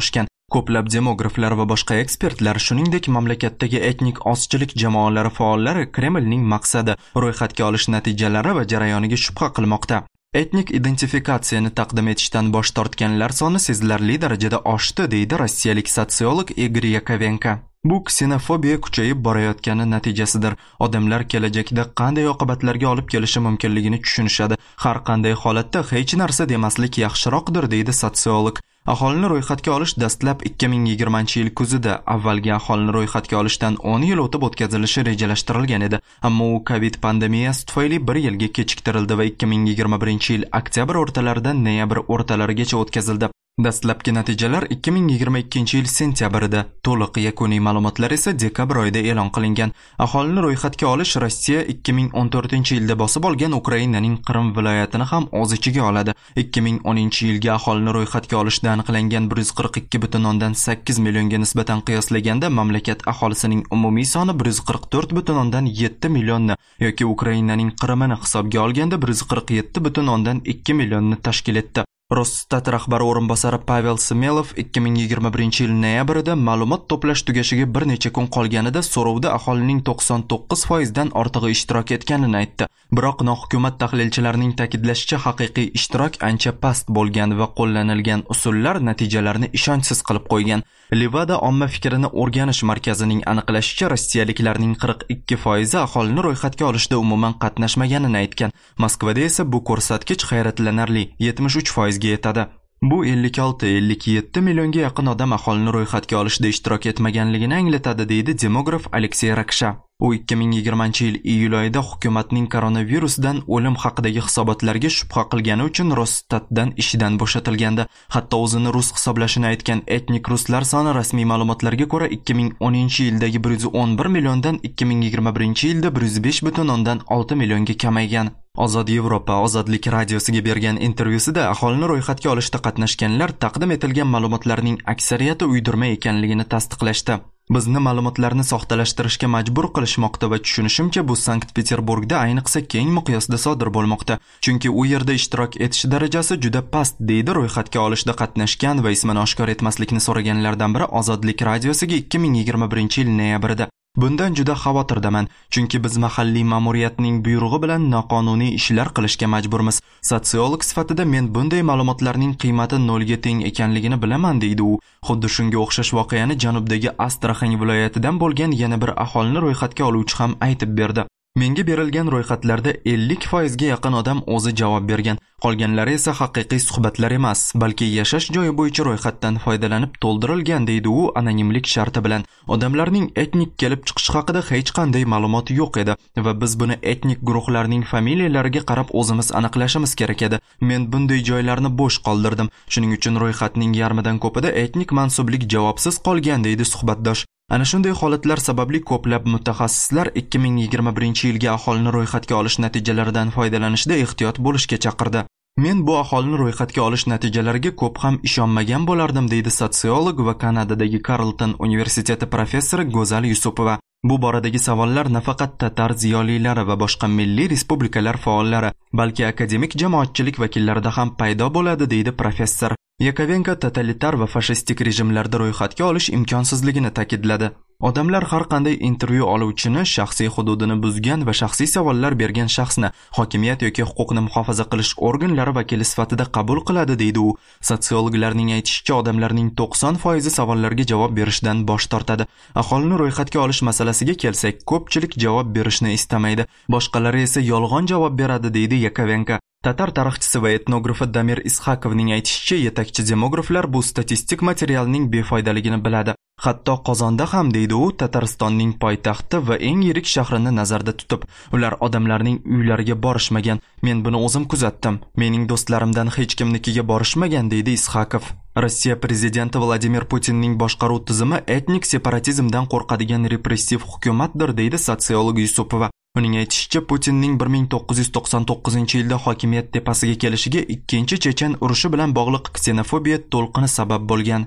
Ko'plab demograflar va boshqa ekspertlar, shuningdek mamlakatdagi etnik ozchilik jamoalari faollari Kremlning maqsadi, ro'yxatga olish natijalari va jarayoniga shubha qilmoqda. Etnik identifikatsiyani taqdim etishdan bosh tortganlar soni sezilarli darajada oshdi, deydi rossiyalik sotsiolog Igor Yakovenko. Bu ksenofobiya kuchayib borayotgani natijasidir. Odamlar kelajakda qanday oqibatlarga olib kelishi mumkinligini tushunishadi. Har qanday holatda hech narsa demaslik yaxshiroqdir, deydi sotsiolog. Aholini ro'yxatga olish dastlab ikki ming yigirmanchi yil kuzida, avvalgi aholini ro'yxatga olishdan o'n yil o'tib o'tkazilishi rejalashtirilgan edi. Ammo u Covid pandemiyasi tufayli bir yilga kechiktirildi va ikki ming yigirma birinchi yil oktyabr o'rtalaridan noyabr o'rtalarigacha o'tkazildi. Dastlabki natijalar ikki ming yigirma ikkinchi yil sentyabrida, to'liq yakuniy ma'lumotlar esa dekabr oyida e'lon qilingan. Aholini ro'yxatga olish Rossiya ikki ming o'n to'rtinchi yilda bosib olgan Ukrainaning Qrim viloyatini ham o'z ichiga oladi. ikki ming o'ninchi yilga aholini ro'yxatga olishda aniqlangan bir yuz qirq ikki butun o'ndan sakkiz millionga nisbatan qiyoslaganda mamlakat aholisining umumiy soni bir yuz qirq to'rt butun o'ndan yetti millionni yoki Ukrainaning Qrimini hisobga olganda bir yuz qirq yetti butun o'ndan ikki millionni tashkil etdi. Rosstat rahbari o'rinbosari Pavel Smelov ikki ming yigirma birinchi yil noyabrida ma'lumot to'plash tugashiga bir necha kun qolganida so'rovda aholining to'qson to'qqiz foiz dan ortig'i ishtirok etganini aytdi. Biroq nohukumat tahlilchilarining ta'kidlashicha, haqiqiy ishtirok ancha past bo'lgan va qo'llanilgan usullar natijalarni ishonchsiz qilib qo'ygan. Levada omma fikrini o'rganish markazining aniqlashicha, rossiyaliklarning qirq ikki foizi aholini ro'yxatga olishda umuman qatnashmaganini aytgan. Moskvada esa bu ko'rsatkich hayratlanarli yetmish uch foizga yetadi. Bu ellik olti ellik yetti millionga yaqin odam aholini ro'yxatga olishda ishtirok etmaganligini anglatadi, deydi demograf Aleksey Raksha. U ikki ming yigirmanchi yil iyul oyida hukumatning koronavirusdan o'lim haqidagi hisobotlarga shubha qilgani uchun Rostatdan ishidan bo'shatilgandi. Hatto o'zini rus hisoblashini aytgan etnik ruslar soni rasmiy ma'lumotlarga ko'ra ikki ming o'ninchi yildagi bir yuz o'n bir milliondan ikki ming yigirma birinchi yilda bir yuz besh butun o'ndan olti millionga kamaygan. Ozod Yevropa Ozodlik radiosiga bergan intervyusida aholini ro'yxatga olishda qatnashganlar taqdim etilgan ma'lumotlarning aksariyati uydirma ekanligini tasdiqlashdi. Bizni ma'lumotlarni soxtalashtirishga majbur qilishmoqda va tushunishimcha bu Sankt-Peterburgda ayniqsa keng miqyosda sodir bo'lmoqda. Chunki u yerda ishtirok etish darajasi juda past, deydi ro'yxatga olishda qatnashgan va ismini oshkor etmaslikni so'raganlardan biri Ozodlik radiosiga ikki ming yigirma birinchi yil noyabrida. Bundan juda xavotirdaman, chunki biz mahalliy ma'muriyatning buyrug'i bilan noqonuniy ishlar qilishga majburmiz. Sotsiolog sifatida men bunday ma'lumotlarning qiymati nolga teng ekanligini bilaman, deydi u. Xuddi shunga o'xshash voqeani janubdagi Astraxan viloyatidan bo'lgan yana bir aholini ro'yxatga oluvchi ham aytib berdi. Menga berilgan ro'yxatlarda ellik foizga yaqin odam o'zi javob bergan. Qolganlari esa haqiqiy suhbatlar emas, balki yashash joyi bo'yicha ro'yxatdan foydalanib to'ldirilgan, deydi u anonimlik sharti bilan. Odamlarning etnik kelib chiqishi haqida hech qanday ma'lumot yo'q edi va biz buni etnik guruhlarning familiyalariga qarab o'zimiz aniqlashimiz kerak edi. Men bunday joylarni bo'sh qoldirdim. Shuning uchun ro'yxatning yarmidan ko'pida etnik mansublik javobsiz qolgan, deydi suhbatdosh. Ana shunday holatlar sababli ko'plab mutaxassislar ikki ming yigirma birinchi yilga aholini ro'yxatga olish natijalaridan foydalanishda ehtiyot bo'lishga chaqirdi. Men bu aholini ro'yxatga olish natijalariga ko'p ham ishonmagan bo'lardim, deydi sotsiolog va Kanadadagi Carleton universiteti professori Go'zal Yusupova. Bu boradagi savollar nafaqat tatar ziyolilari va boshqa milliy respublikalar faollari, balki akademik jamoatchilik vakillarida ham paydo bo'ladi, deydi professor. Yakovenko totalitar va fashistik rejimlarda ro'yxatga olish imkonsizligini ta'kidladi. Odamlar har qanday intervyu oluvchini shaxsiy hududini buzgan va shaxsiy savollar bergan shaxsni hokimiyat yoki huquqni muhofaza qilish organlari vakili sifatida qabul qiladi, deydi u. Sotsiologlarning aytishicha, odamlarning to'qson foizi savollarga javob berishdan bosh tortadi. Aholini ro'yxatga olish masalasiga kelsak, ko'pchilik javob berishni istamaydi, boshqalari esa yolg'on javob beradi, deydi Yakovenko. Tatar tarixchisi va etnografi Damir Ishakovning aytishicha, yetakchi demograflar bu statistik materialning befoydaligini biladi. Hatto Qozonda ham, deydi u, Tataristonning poytaxti va eng yirik shahrini nazarda tutib, ular odamlarning uylariga borishmagan. Men buni o'zim kuzatdim. Mening do'stlarimdan hech kimnikiga borishmagan, deydi Ishakov. Rossiya prezidenti Vladimir Putinning boshqaruv tizimi etnik separatizmdan qo'rqadigan repressiv hukumatdir, deydi sotsiolog Yusupova. Uning aytishicha, Putinning bir ming to'qqiz yuz to'qson to'qqizinchi yilda hokimiyat tepasiga kelishiga ikkinchi Chechen urushi bilan bog'liq ksenofobiya to'lqini sabab bo'lgan.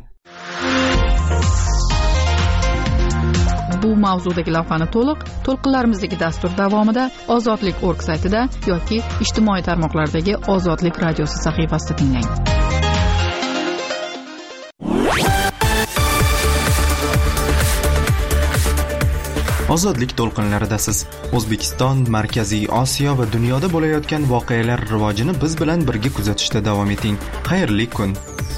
Bu mavzudagi lavhani to'liq to'lqinlarimizdagi dastur davomida ozodlik nokta org saytida yoki ijtimoiy tarmoqlardagi Ozodlik radiosi sahifasida tinglang. Ozodlik to'lqinlaridasiz. O'zbekiston, Markaziy Osiyo va dunyoda bo'layotgan voqealar rivojini biz bilan birga kuzatishda davom eting. Xayrli kun.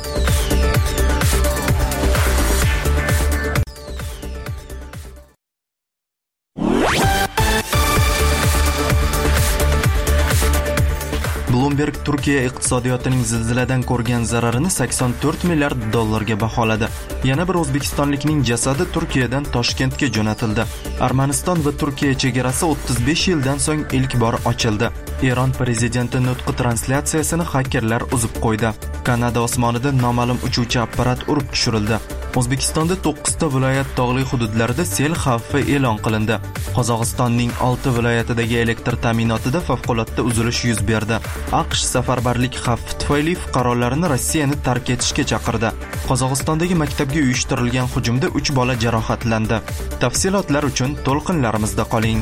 Bloomberg Turkiya iqtisodiyotining zilziladan ko'rgan zararini sakson to'rt milliard dollarga baholadi. Yana bir o'zbekistonlikning jasadi Turkiyadan Toshkentga jo'natildi. Armaniston va Turkiya chegarasi o'ttiz besh yildan so'ng ilk bor ochildi. Eron prezidenti nutqi translyatsiyasini xakerlar uzib qo'ydi. Kanada osmonida noma'lum uchuvchi apparat urib tushirildi. O'zbekistonda to'qqizta viloyat tog'li hududlarida sel xavfi e'lon qilindi. Qozog'istonning olti viloyatidagi elektr ta'minotida favqulodda uzilish yuz berdi. AQSh safarbarlik xavfi tufayli fuqarolarini Rossiyani tark etishga chaqirdi. Qozog'istondagi maktabga uyushtirilgan hujumda uch bola jarohatlandi. Tafsilotlar uchun to'lqinlarimizda qoling.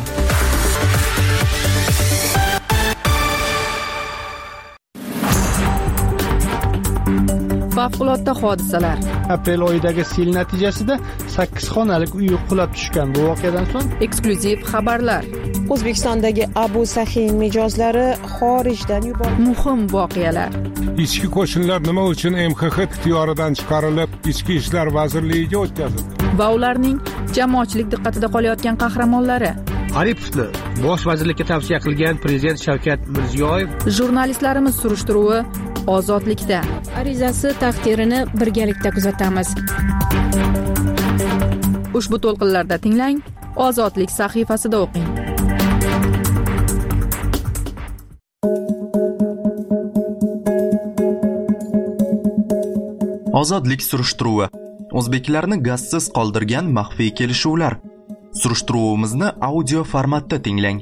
Favqulodda hodisalar. Aprel oyidagi sel natijasida sakkiz xonalik uy qulab tushgan. Bu voqeadan so'ng eksklyuziv xabarlar. O'zbekistondagi Abu Sahin mijozlari xorijdan yuborildi. Muhim voqealar. Ichki qo'shinlar nima uchun M X X ixtiyoridan chiqarilib, Ichki ishlar vazirligiga o'tkazildi? Va ularning jamoatchilik diqqatida qolayotgan qahramonlari. Aripovni bosh vazirlikka tavsiya qilgan prezident Shavkat Mirziyoyev. Jurnalistlarimiz surishtiruvi ozodlikda. Arizasi taqdirini birgalikda kuzatamiz. Ushbu to'lqinlarda tinglang, ozodlik sahifasida o'qing. Ozodlik surishtiruvi. O'zbeklarni gazsiz qoldirgan maxfiy kelishuvlar. Surishtiruvimizni audio formatda tinglang.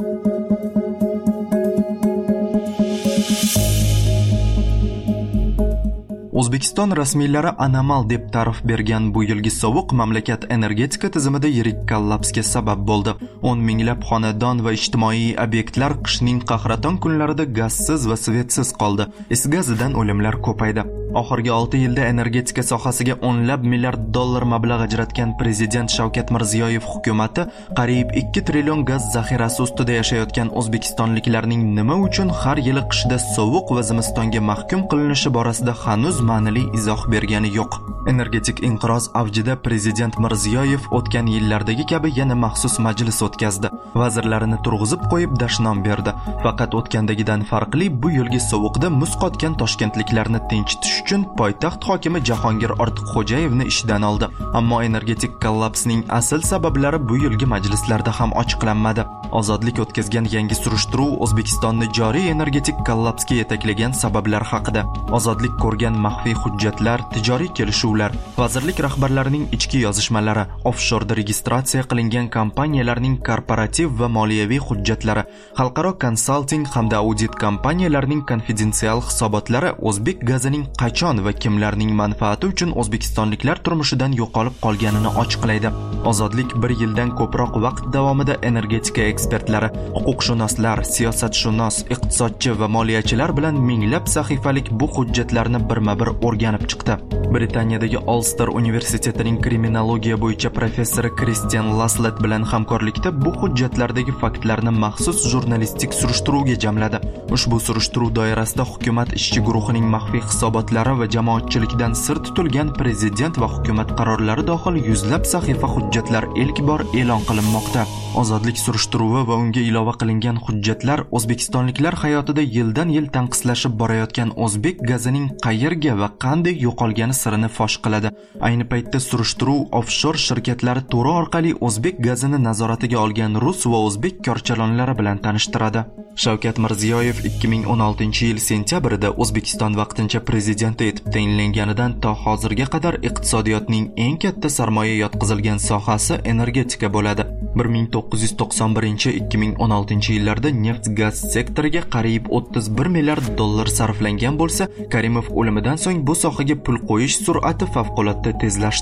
O'zbekiston rasmiylari anomal deb ta'rif bergan bu yilgi sovuq mamlakat energetika tizimida yirik kollapsga sabab bo'ldi. o'n minglab xonadon va ijtimoiy obyektlar qishning qahraton kunlarida gazsiz va svetsiz qoldi. Is gazidan o'limlar ko'paydi. Oxirgi olti yilda energetika sohasiga o'nlab milliard dollar mablag' ajratgan prezident Shavkat Mirziyoyev hukumatı qariyb ikki trillion gaz zaxirasi ustida yashayotgan o'zbekistonliklarning nima uchun har yili qishda sovuq va zimistonga mahkum qilinishi borasida hanuz ma'nili izoh bergani yo'q. Energetik inqiroz avjida prezident Mirziyoyev o'tgan yillardagi kabi yana maxsus majlis o'tkazdi. Vazirlarini turg'izib qo'yib dashnom berdi. Faqat o'tgandagidan farqli bu yilgi sovuqda muz qotgan toshkentliklarni tinchitish uchun poytaxt hokimi Jahongir Ortiqxo'jayevni ishdan oldi. Ammo energetik kollapsning asl sabablari bu yilgi majlislarda ham ochiqlanmadi. Ozodlik o'tkazgan yangi surishtiruv O'zbekistonni joriy energetik kollapsga yetaklagan sabablar haqida. Ozodlik ko'rgan maxfiy hujjatlar, tijoriy kelishuvlar, vazirlik rahbarlarining ichki yozishmalari, offshorda registratsiya qilingan kompaniyalarning korporativ va moliyaviy hujjatlari, xalqaro konsalting hamda audit kompaniyalarining konfidensial hisobotlari o'zbek gazining qachon va kimlarning manfaati uchun o'zbekistonliklar turmushidan yo'qolib qolganini ochiqlaydi. Ozodlik bir yildan ko'proq vaqt davomida energetika ekspertlari, huquqshunoslar, siyosatshunos, iqtisodchi va moliyachilar bilan minglab sahifalik bu hujjatlarni birma-bir o'rganib chiqdi. Britaniyadagi Ulster universitetining kriminologiya bo'yicha professori Christian Laslet bilan hamkorlikda bu hujjatlardagi faktlarni maxsus jurnalistik surishtiruvga jamladi. Ushbu surishtiruv doirasida hukumat ishchi guruhining maxfiy hisobotlari va jamoatchilikdan sir tutilgan prezident va hukumat qarorlari dohil yuzlab sahifa hujjatlar ilk bor e'lon qilinmoqda. Ozodlik surishtiruvi va unga ilova qilingan hujjatlar O'zbekistonliklar hayotida yildan yil tanqislashib borayotgan o'zbek gazining qayerga va qanday yo'qolgani sirini fosh qiladi. Ayni paytda surishtiruv offshor shirkatlari to'ri orqali o'zbek gazini nazoratiga olgan rus va o'zbek korchalonlari bilan tanishtiradi. Shavkat Mirziyoyev ikki ming o'n oltinchi yil sentyabrida O'zbekiston vaqtincha prezidenti etib tayinlanganidan to hozirga qadar iqtisodiyotning eng katta sarmoya yotqizilgan sohasi energetika bo'ladi. bir ming to'qqiz yuz to'qson birinchi - ikki ming o'n oltinchi yillarda neft-gaz sektoriga qariyb o'ttiz bir milliard dollar sarflangan bo'lsa, Karimov o'limidan so'ng bu sohaga pul qo'yish sur'ati favqulodda tezlashdi.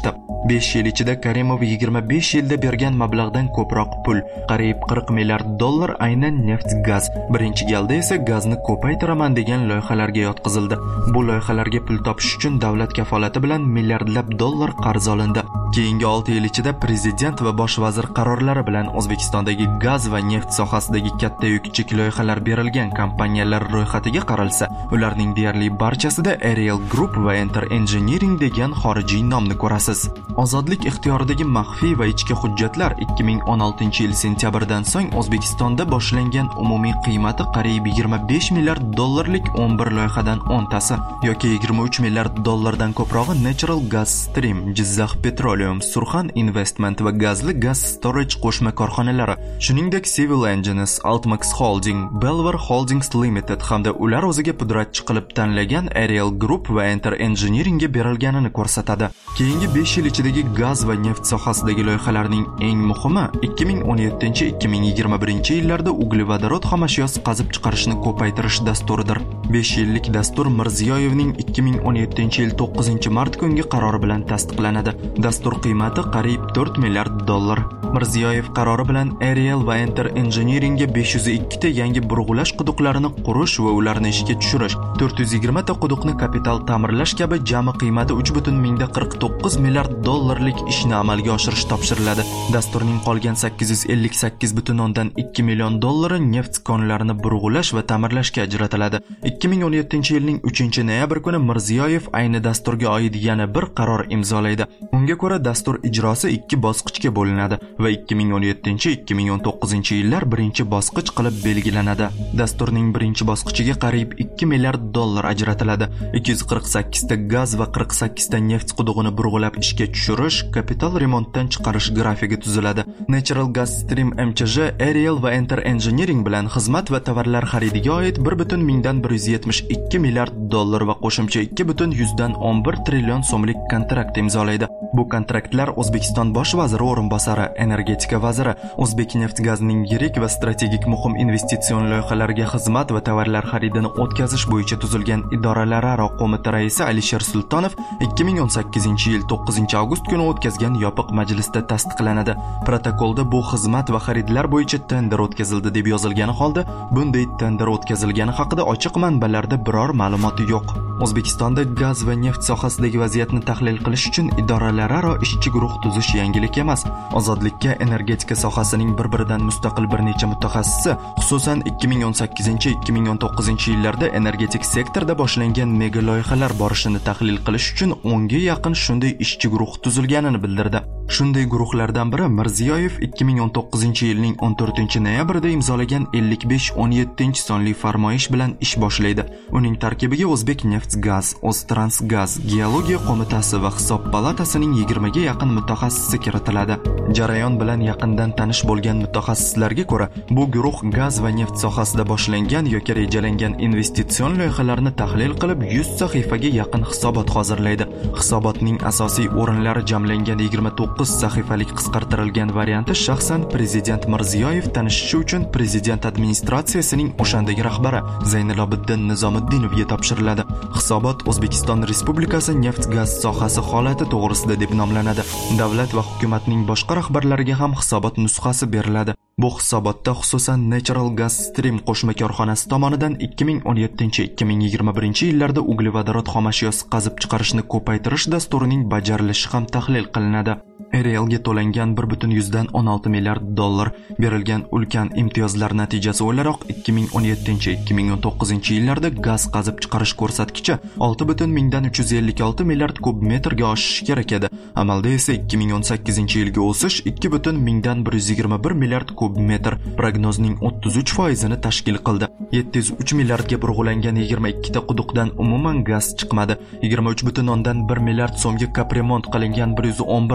besh yil ichida Karimov yigirma besh yilda bergan mablag'dan ko'proq pul, qariyb qirq milliard dollar aynan neft gaz. Birinchi galda esa gazni ko'paytiraman degan loyihalarga yotqizildi. Bu loyihalarga pul topish uchun davlat kafolati bilan milliardlab dollar qarz olindi. Keyingi olti yil ichida prezident va bosh vazir qarorlari bilan O'zbekistondagi gaz va neft sohasidagi katta yu kichik loyihalar berilgan kompaniyalar ro'yxatiga qaralsa, ularning deyarli barchasida Ariel Group va Enter Engineering degan xorijiy nomni ko'rasiz. Ozodlik ixtiyoridagi maxfiy va ichki hujjatlar ikki ming o'n oltinchi yil sentyabrdan so'ng O'zbekistonda boshlangan umumiy qiymati qariyb yigirma besh milliard dollarlik o'n bir loyihadan o'ntasi yoki yigirma uch milliard dollardan ko'prog'i Natural Gas Stream, Jizzax Petroleum, Surxon Investment va gazli gaz storage qo'shma korxonalari, shuningdek Civil Engines, Altmax Holding, Belvar Holdings Limited hamda ular o'ziga pudratchi qilib tanlagan Ariel Group va Enter Engineeringga berilganini ko'rsatadi. Keyingi besh yil ichidagi gaz va neft sohasidagi loyihalarning eng muhimi ikki ming o'n yettinchi ikki ming yigirma birinchi yillarda uglevodorod xomashyosi qazib chiqarishni ko'paytirish dasturidir. besh yillik dastur Mirziyoyevning ikki ming o'n yettinchi yil to'qqizinchi mart kungi qarori bilan tasdiqlanadi. Dastur qiymati qariyb to'rt milliard dollar. Mirziyoyev qarori bilan Ariel va Enter Engineeringga besh yuz ikki ta yangi burg'ulash quduqlarini qurish va ularni ishga tushirish, to'rt yuz yigirma ta quduqni kapital ta'mirlash kabi jami qiymati uch butun mingda qirq to'qqiz milliard dollarlik ishni amalga oshirish topshiriladi. Dasturning qolgan sakkiz yuz ellik sakkiz butun o'ndan ikki million dollari neft konlarini burg'ulash va ta'mirlashga ajratiladi. ikki ming o'n yettinchi yilning uchinchi noyabr kuni Mirziyoyev ayni dasturga oid yana bir qaror imzolaydi. Unga ko'ra dastur ijrosi ikki bosqichga bo'linadi va ikki ming o'n yettinchi ikki ming o'n to'qqizinchi yillar birinchi bosqich qilib belgilanadi. Dasturning birinchi bosqichiga qariyb ikki milliard dollar ajratiladi. ikki yuz qirq sakkiz ta gaz va qirq sakkiz ta neft qudug'ini burg'ulab ishga tushirish, kapital remontdan chiqarish grafigi tuziladi. Natural Gas Stream M C J, Ariel va Enter Engineering bilan xizmat va tovarlar xaridiga oid bir butun mingdan bir yuz yetmish ikki milliard dollar va qo'shimcha ikki butun yuzdan o'n bir trillion so'mlik kontrakt imzolaydi. Bu kontraktlar O'zbekiston bosh vaziri o'rinbosari, energetika vaziri, O'zbekneftgazning yirik va strategik muhim investitsion loyihalariga xizmat va tovarlar xaridini o'tkazish bo'yicha tuzilgan idoralararo qo'mita raisi Alisher Sultonov ikki ming o'n sakkizinchi yil to'qqizinchi avgust kuni o'tkazgan yopiq majlisda tasdiqlanadi. Protokolda bu xizmat va xaridlar bo'yicha tender o'tkazildi deb yozilgani holda, bunday tender o'tkazilgani haqida ochiq manbalarda biror ma'lumot yo'q. O'zbekistonda gaz va neft sohasidagi vaziyatni tahlil qilish uchun idoralararo ishchi guruh tuzish yangilik emas. Ozodlikka energetika sohasining bir-biridan mustaqil bir necha mutaxassisi, xususan ikki ming o'n sakkizinchi ikki ming o'n to'qqizinchi yillarda energetik sektorda boshlangan mega loyihalar borishini tahlil qilish uchun o'nga yaqin shunday ishchi guruh tuzilganini bildirdi. Shunday guruhlardan biri Mirziyoyev ikki ming o'n to'qqizinchi yilning o'n to'rtinchi noyabrida imzolagan ellik besh o'n yettinchi sonli farmoyish bilan ish boshlaydi. Uning tarkibiga O'zbekneftgaz, O'ztransgaz, Geologiya qo'mitasi va Hisob palatasining yigirmaga yaqin mutaxassisi kiritiladi. Jarayon bilan yaqindan tanish bo'lgan mutaxassislarga ko'ra, bu guruh gaz va neft sohasida boshlangan yoki rejalangan investitsion loyihalarni tahlil qilib yuz sahifaga yaqin hisobot hozirlaydi. Hisobotning asosiy o'rinlari jamlangan yigirma to'qqiz sahifalik qisqartirilgan varianti shaxsan prezident Mirziyoyev tanishishi uchun prezident administratsiyasining o'shandagi rahbari Zaynilobiddin Nizomiddinovga topshiriladi. Hisobot O'zbekiston Respublikasi neft-gaz sohasi holati to'g'risida deb nomlanadi. Davlat va hukumatning boshqa rahbarlariga ham hisobot nusxasi beriladi. Bu hisobotda xususan Natural Gas Stream qo'shma korxonasi tomonidan ikki ming o'n yettinchi ikki ming yigirma birinchi yillarda uglevodorod xomashyosi qazib chiqarishni ko'paytirish dasturining bajarilishi ham tahlil qilinadi. Arielga to'langan bir butun yuzdan o'n olti milliard dollar berilgan ulkan imtiyozlar natijasi o'laroq ikki ming o'n yettinchi ikki ming o'n to'qqizinchi yillarda gaz qazib chiqarish ko'rsatkichi olti butun mingdan uch yuz ellik olti milliard kub metrga oshishi kerak edi. Amalda esa ikki ming o'n sakkizinchi yilga o'sish ikki butun mingdan bir yuz yigirma bir milliard kub metr prognozning o'ttiz uch foizini tashkil qildi. yetti yuz uch milliardga burg'ulangan yigirma ikki ta quduqdan umuman gaz chiqmadi. yigirma uch butun o'ndan bir milliard so'mga kapremont qilingan bir yuz o'n bir quduqdan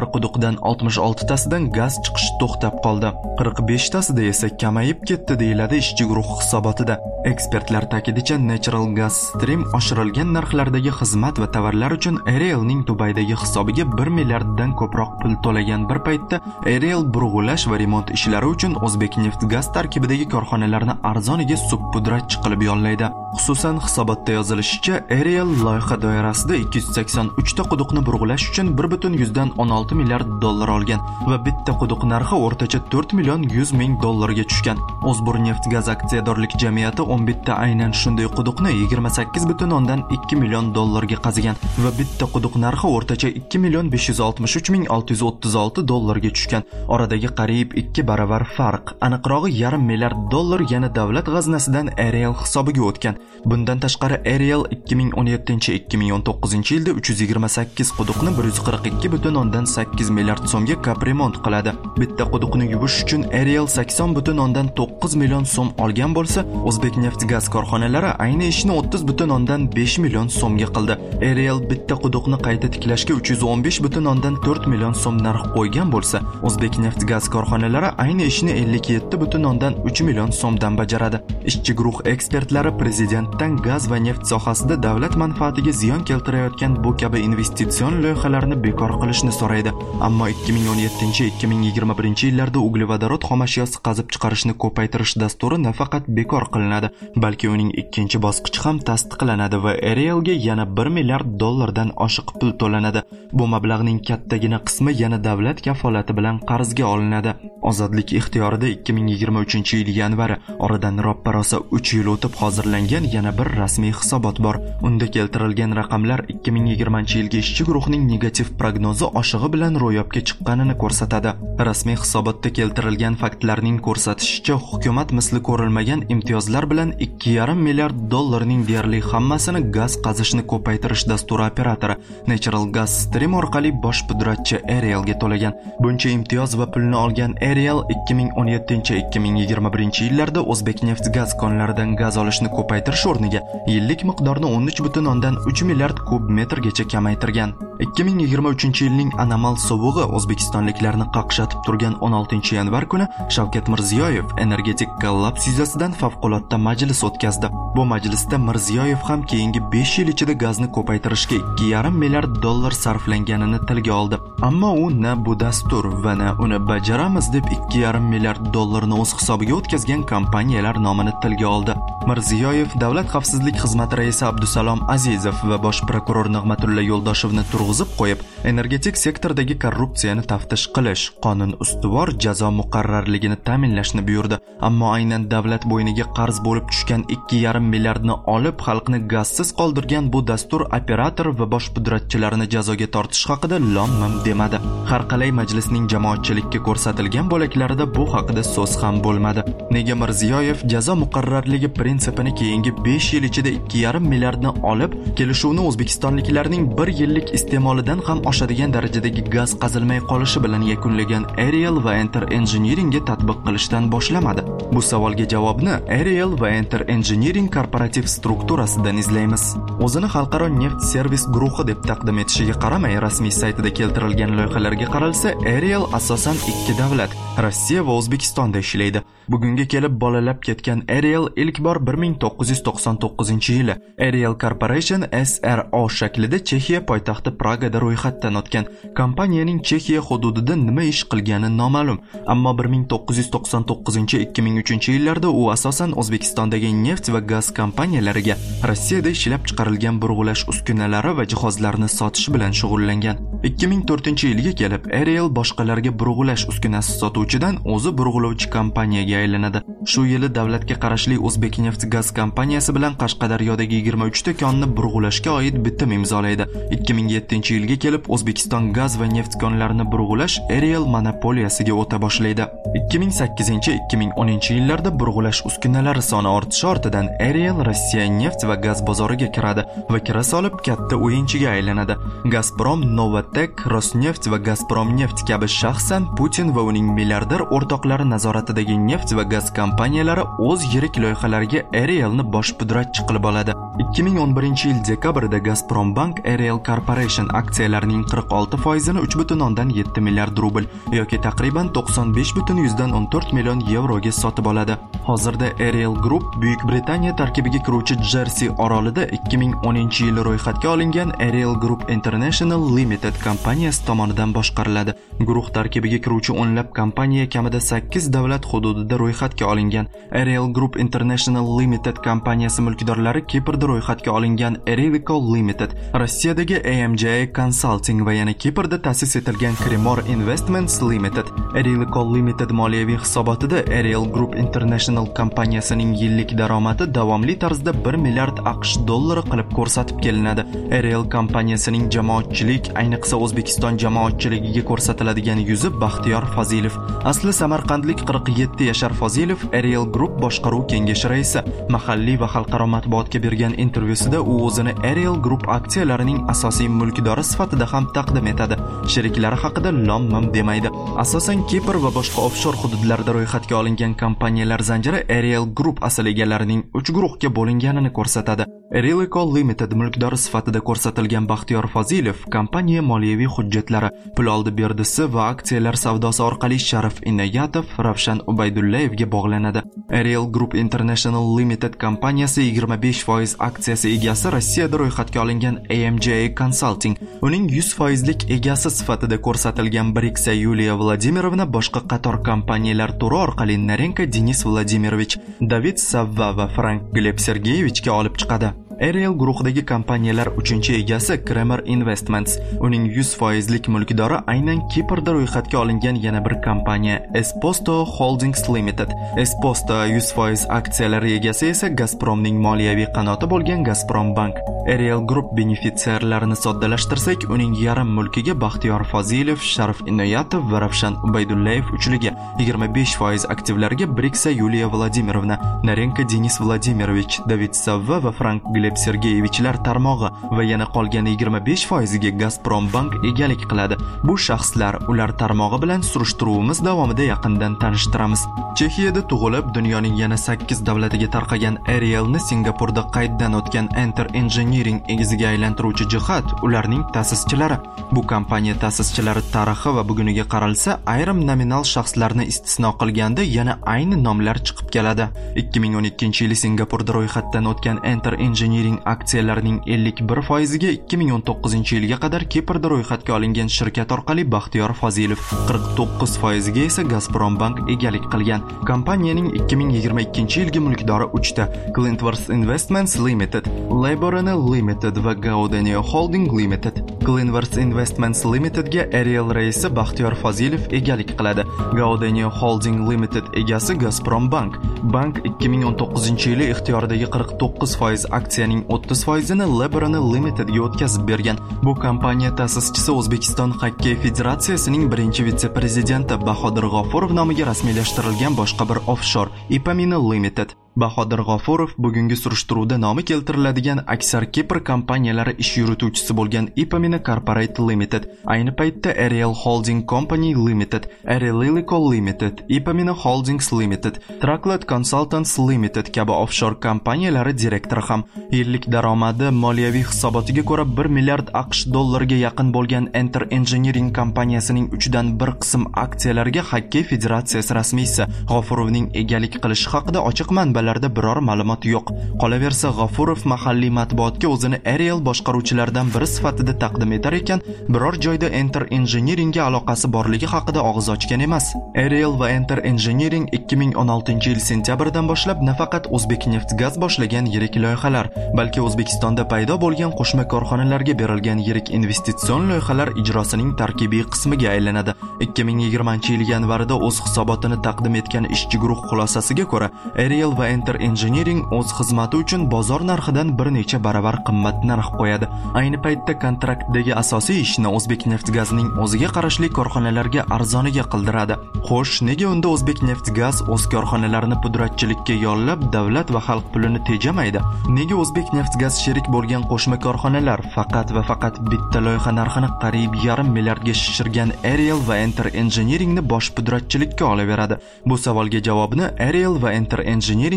Bundan oltmish oltitasidan gaz chiqishi to'xtab qoldi. qirq beshtasida esa kamayib ketdi deyiladi ishchi guruh hisobotida. Ekspertlar ta'kidicha Natural Gas Stream oshirilgan narxlardagi xizmat va tovarlar uchun Arielning Dubaydagi hisobiga bir milliarddan ko'proq pul to'lagan bir paytda Ariel burg'ulash va remont ishlari uchun O'zbekneftgaz tarkibidagi korxonalarni arzoniga subpudratchi qilib yollaydi. Xususan hisobotda yozilishicha, Ariel loyiha doirasida ikki yuz sakson uch ta quduqni burg'ulash uchun bir butun yuzdan o'n olti milliard dollar olgan va bitta quduq narxi o'rtacha to'rt million yuz ming dollarga tushgan. O'zburneftgaz aksiyadorlik jamiyati o'n bitta aynan shunday quduqni yigirma sakkiz butun o'ndan ikki million dollarga qazigan va bitta quduq narxi o'rtacha ikki million besh yuz oltmish uch ming olti yuz o'ttiz olti dollarga tushgan. Oradagi qariyb ikki baravar farq, aniqrog'i yarim milliard dollar yana davlat g'aznasidan Ariel hisobiga o'tgan. Bundan tashqari Ariel ikki ming o'n yettinchi ikki ming o'n to'qqizinchi yilda uch yuz yigirma sakkiz quduqni bir yuz qirq ikki butun o'ndan sakkiz milliard so'mga kapremont qiladi. Bitta quduqni yuvish uchun Ariel sakson butun o'ndan to'qqiz million so'm olgan bo'lsa, O'zbekneftgaz korxonalari ayni ishni o'ttiz butun o'ndan besh million so'mga qildi. Ariel bitta quduqni qayta tiklashga uch yuz o'n besh butun o'ndan to'rt million so'm narx qo'ygan bo'lsa, O'zbekneftgaz korxonalari ayni ishni ellik yetti butun o'ndan uch million so'mdan bajaradi. Ishchi guruh ekspertlari prezidentdan gaz va neft sohasida davlat manfaatiga ziyon keltirayotgan bu kabi investitsion loyihalarni bekor qilishni so'raydi. Ammo ikki ming o'n yettinchi ikki ming yigirma birinchi yillarda uglevodorod xomashyosi qazib chiqarishni ko'paytirish dasturi nafaqat bekor qilinadi, balki uning ikkinchi bosqichi ham tasdiqlanadi va Arielga yana bir milliard dollardan oshiq pul to'lanadi. Bu mablag'ning kattagina qismi yana davlat kafolati bilan qarzga olinadi. Ozodlik ixtiyorida ikki ming yigirma uchinchi yil yanvar, oradan roppa-rosa uch yil o'tib hozirlangan yana bir rasmiy hisobot bor. Unda keltirilgan raqamlar ikki ming yigirmanchi yilga ishchi guruhning negativ prognozi oshig'i bilan ro'yobga chiqqanini ko'rsatadi. Rasmiy hisobotda keltirilgan faktlarning ko'rsatishicha, hukumat misli ko'rilmagan imtiyozlar bilan ikki yarim milliard dollarning deyarli hammasini gaz qazishni ko'paytirish dasturi operatori Natural Gas Stream orqali bosh pudratchi Arielga to'lagan. Buncha imtiyoz va pulni olgan Ariel ikki ming o'n yettinchi ikki ming yigirma birinchi yillarda O'zbekneftgaz konlaridan gaz olishni ko'paytirish o'rniga yillik miqdorni o'n uch butun o'ndan uch milliard kub metrgacha kamaytirgan. ikki ming yigirma uchinchi yilning anomal sovug'i O'zbekistonliklarni qaqshatib turgan o'n oltinchi yanvar kuni Shavkat Mirziyoyev energetik kollaps yuzasidan favqulodda majlis o'tkazdi. Bu majlisda Mirziyoyev ham keyingi besh yil ichida gazni ko'paytirishga ikki yarim milliard dollar sarflanganini tilga oldi. Ammo u na bu dastur va na uni bajaramiz deb ikki yarim milliard dollarni o'z hisobiga o'tkazgan kompaniyalar nomini tilga oldi. Mirziyoyev davlat xavfsizlik xizmati raisi Abdusalom Azizov va bosh prokuror Nig'matulla Yo'ldoshevni turg'izib qo'yib, energetik sektordagi korrupsiyani taftish qilish, qonun ustuvor jazo muqarrarligini ta'minlashni buyurdi. Ammo aynan davlat bo'yniga qarz bo'lib tushgan ikki yarim milliardni olib xalqni gazsiz qoldirgan bu dastur operator va bosh pudratchilarini jazoga tortish haqida lom-mim demadi. Har qalay majlisning jamoatchilikka ko'rsatilgan bo'laklarida bu haqida so'z ham bo'lmadi. Nega Mirziyoyev jazo muqarrarligi prinsipini keyingi besh yil ichida ikki yarim milliardni olib, kelishuvni O'zbekistonliklarning bir yillik iste'molidan ham oshadigan darajadagi gaz qazilmay qolishi bilan yakunlagan Ariel va Enter Engineeringga tatbiq qilishdan boshlamadi? Bu savolga javobni Ariel va Enter Engineering korporativ strukturasidan izlaymiz. O'zini xalqaro neft servis guruhi deb taqdim etishiga qaramay, rasmiy saytida keltirilgan loyihalarga qaralsa, Ariel asosan ikki davlat, Rossiya va O'zbekistonda ishlaydi. Bugunga kelib bolalab ketgan Ariel ilk bor bir ming to'qqiz yuz to'qson to'qqizinchi yili Ariel Corporation S R O shaklida Chexiya poytaxti Pragada ro'yxatdan o'tgan. Kompaniyaning Chexiya hududida nima ish qilgani noma'lum, ammo bir ming to'qqiz yuz to'qson to'qqizinchi ikki ming uchinchi yillarda u asosan O'zbekistondagi neft va gaz kompaniyalariga Rossiyada ishlab chiqarilgan burg'ulash uskunalari va jihozlarini sotish bilan shug'ullangan. ikki ming to'rtinchi yilga kelib Ariel boshqalarga burg'ulash uskunasi sotuvchidan o'zi burg'ulovchi kompaniyaga aylanadi. Shu yili davlatga qarashli O'zbekneftgaz kompaniyasi bilan Qashqadaryodagi yigirma uch ta konni burg'ulashga oid bitim imzolaydi. ikki ming yettinchi yilga kelib O'zbekiston gaz va neft konlarini burg'ulash Ariel monopoliyasiga o'ta boshlaydi. ikki ming sakkizinchi ikki ming o'ninchi yillarda burg'ulash uskunalari soni ortishi ortidan Ariel Rossiya neft va gaz bozoriga kiradi va kira solib katta o'yinchiga aylanadi. Gazprom, Novatek, Rosneft va Gazprom neft kabi shaxsan Putin va uning milliarder o'rtoqlari nazoratidagi neft va gaz kompaniyalari o'z yirik loyihalariga Rossiyaga Arielni bosh pudratchi qilib oladi. ikki ming o'n birinchi yil dekabrda Gazprombank Ariel Corporation aksiyalarining qirq olti foizini uch butun o'ndan yetti milliard rubl yoki taqriban to'qson besh butun yuzdan o'n to'rt million yevroga sotib oladi. Hozirda Ariel Group Buyuk Britaniya tarkibiga kiruvchi Jersey orolida ikki ming o'ninchi yil ro'yxatga olingan Ariel Group International Limited kompaniyasi tomonidan boshqariladi. Guruh tarkibiga kiruvchi o'nlab kompaniya kamida sakkiz davlat hududida ro'yxatga olingan. Ariel Group International Limited kompaniyasi mulkdorlari Kiprda ro'yxatga olingan Arelico Limited, Rossiyadagi A M J A Consulting va yana Kiprda ta'sis etilgan Cremor Investments Limited. Arelico Limited moliyaviy hisobotida Ariel Group International kompaniyasining yillik daromadi davomli tarzda bir milliard AQSh dollari qilib ko'rsatib kelinadi. Ariel kompaniyasining jamoatchilik, ayniqsa O'zbekiston jamoatchiligiga ko'rsatiladigan yuzi Baxtiyor Fozilov. Asli samarqandlik qirq yetti yashar Fozilov Ariel Group boshqaruv kengashi raisi. Mahalliy va xalqaro matbuotga bergan intervyusida u o'zini Ariel Group aksiyalarining asosiy mulkdori sifatida ham taqdim etadi. Sheriklari haqida lom-mim demaydi. Asosan Kipr va boshqa offshor hududlarda ro'yxatga olingan kompaniyalar zanjiri Ariel Group asl egalarining uch guruhga bo'linganini ko'rsatadi. Arelico Limited mulkdori sifatida ko'rsatilgan Baxtiyor Fozilov kompaniya moliyaviy hujjatlari, pul oldi berdisi va aksiyalar savdosi orqali Sharif Inoyatov, Ravshan Ubaydullayevga bog'lanadi. Ariel Group International Limited kompaniyasi yigirma besh foiz aksiyasi egasi Rossiyada ro'yxatga olingan A M J A Consulting, uning yuz foizlik egasi sifatida ko'rsatilgan Briksa Yuliya Vladimirovna boshqa qator kompaniyalar turi orqali Narenko Denis Vladimirovich, David Savva va Frank Gleb Sergeyevichga olib chiqadi. Ariel guruhidagi kompaniyalar uchinchi egasi Cremor Investments, uning yuz foizlik mulkdori aynan Kiprda ro'yxatga olingan yana bir kompaniya Esposto Holdings Limited. Esposto yuz foiz aksiyalari egasi esa Gazpromning moliyaviy qanoti bo'lgan Gazprombank. Ariel Group benefitsiarlarini soddalashtirsak, uning yarim mulkiga Baxtiyor Fozilov, Sharif Inoyatov va Ravshan Ubaydullayev uchligiga, yigirma besh foiz aktivlariga Briksa Yuliya Vladimirovna, Narenko Denis Vladimirovich, David Savva va Frank Gleb Sergeyevichlar tarmog'i va yana qolgan yigirma besh foiziga Gazprombank egalik qiladi. Bu shaxslar ular tarmog'i bilan surishtiruvimiz davomida yaqindan tanishtiramiz. Chexiyada tug'ilib, dunyoning yana sakkiz davlatiga tarqagan Arielni Singapurda qayddan o'tgan Enter Engineering egiziga aylantiruvchi jihat ularning ta'sischilari. Bu kompaniya ta'sischilari tarixi va buguniga qaralsa, ayrim nominal shaxslarni istisno qilganda yana ayni nomlar chiqib keladi. ikki ming o'n ikkinchi yili Singapurda ro'yxatdan o'tgan Enter Engineering aksiyalarining ellik bir foiziga ikki ming o'n to'qqizinchi yilga qadar Kiprda ro'yxatga olingan shirkat orqali Baxtiyor Fozilov, qirq to'qqiz foiziga esa Gazprombank egalik qilgan. Kompaniyaning ikki ming yigirma ikkinchi yilgi mulkdori uchta: Clintworth Investments Limited, Laborane Limited va Gaudenio Holding Limited. Clintworth Investments Limitedga Ariel raisi Baxtiyor Fozilov egalik qiladi. Gaudenio Holding Limited egasi Gazprombank. Bank ikki ming o'n to'qqizinchi yili ixtiyoridagi qirq to'qqiz foiz aksiyaning o'ttiz foizini Laborane Limitedga o'tkazib bergan. Bu kompaniya ta'sischisi O'zbekiston Xokkey Federatsiyasining birinchi vitse-prezidenti Bahodir G'ofurov nomiga rasmiylashtirilgan boshqa bir offshor Ipamina Limited. Bahodir G'ofurov bugungi surishtiruvda nomi keltiriladigan aksar Kipr kompaniyalari ish yurituvchisi bo'lgan Ipamina Corporate Limited, ayni paytda Ariel Holding Company Limited, Arelico Limited, Ipamina Holdings Limited, Trucklet Consultants Limited kabi offshor kompaniyalari direktori ham. Yillik daromadi moliyaviy hisobotiga ko'ra bir milliard AQSh dollariga yaqin bo'lgan Enter Engineering kompaniyasining uchdan bir qism aksiyalariga Xokkey Federatsiyasi rasmiysi G'ofurovning egalik qilishi haqida ochiq manbalar biror ma'lumot yo'q. Qolaversa, G'ofurov mahalliy matbuotga o'zini Ariel boshqaruvchilaridan biri sifatida taqdim etar ekan, biror joyda Enter Engineeringga aloqasi borligi haqida og'iz ochgan emas. Ariel va Enter Engineering ikki ming o'n oltinchi yil sentyabrdan boshlab nafaqat O'zbekneftgaz boshlagan yirik loyihalar, balki O'zbekistonda paydo bo'lgan qo'shma korxonalarga berilgan yirik investitsion loyihalar ijrosining tarkibiy qismiga aylanadi. ikki ming yigirmanchi yil yanvarida o'z hisobotini taqdim etgan ishchi guruh xulosasiga ko'ra, Ariel va Enter Engineering o'z xizmati uchun bozor narxidan bir necha baravar qimmat narx qo'yadi. Ayni paytda kontraktdagi asosiy ishni O'zbekneftgazning o'ziga qarashli korxonalarga arzoniga qildiradi. Xo'sh, nega unda O'zbekneftgaz o'z korxonalarini pudratchilikka yollab, davlat va xalq pulini tejamaydi? Nega O'zbekneftgaz sherik bo'lgan qo'shma korxonalar faqat va faqat bitta loyiha narxini qariyb yarim milliardga shishirgan Ariel va Enter Engineeringni bosh pudratchilikka olaveradi? Bu savolga javobni Ariel va Enter Engineering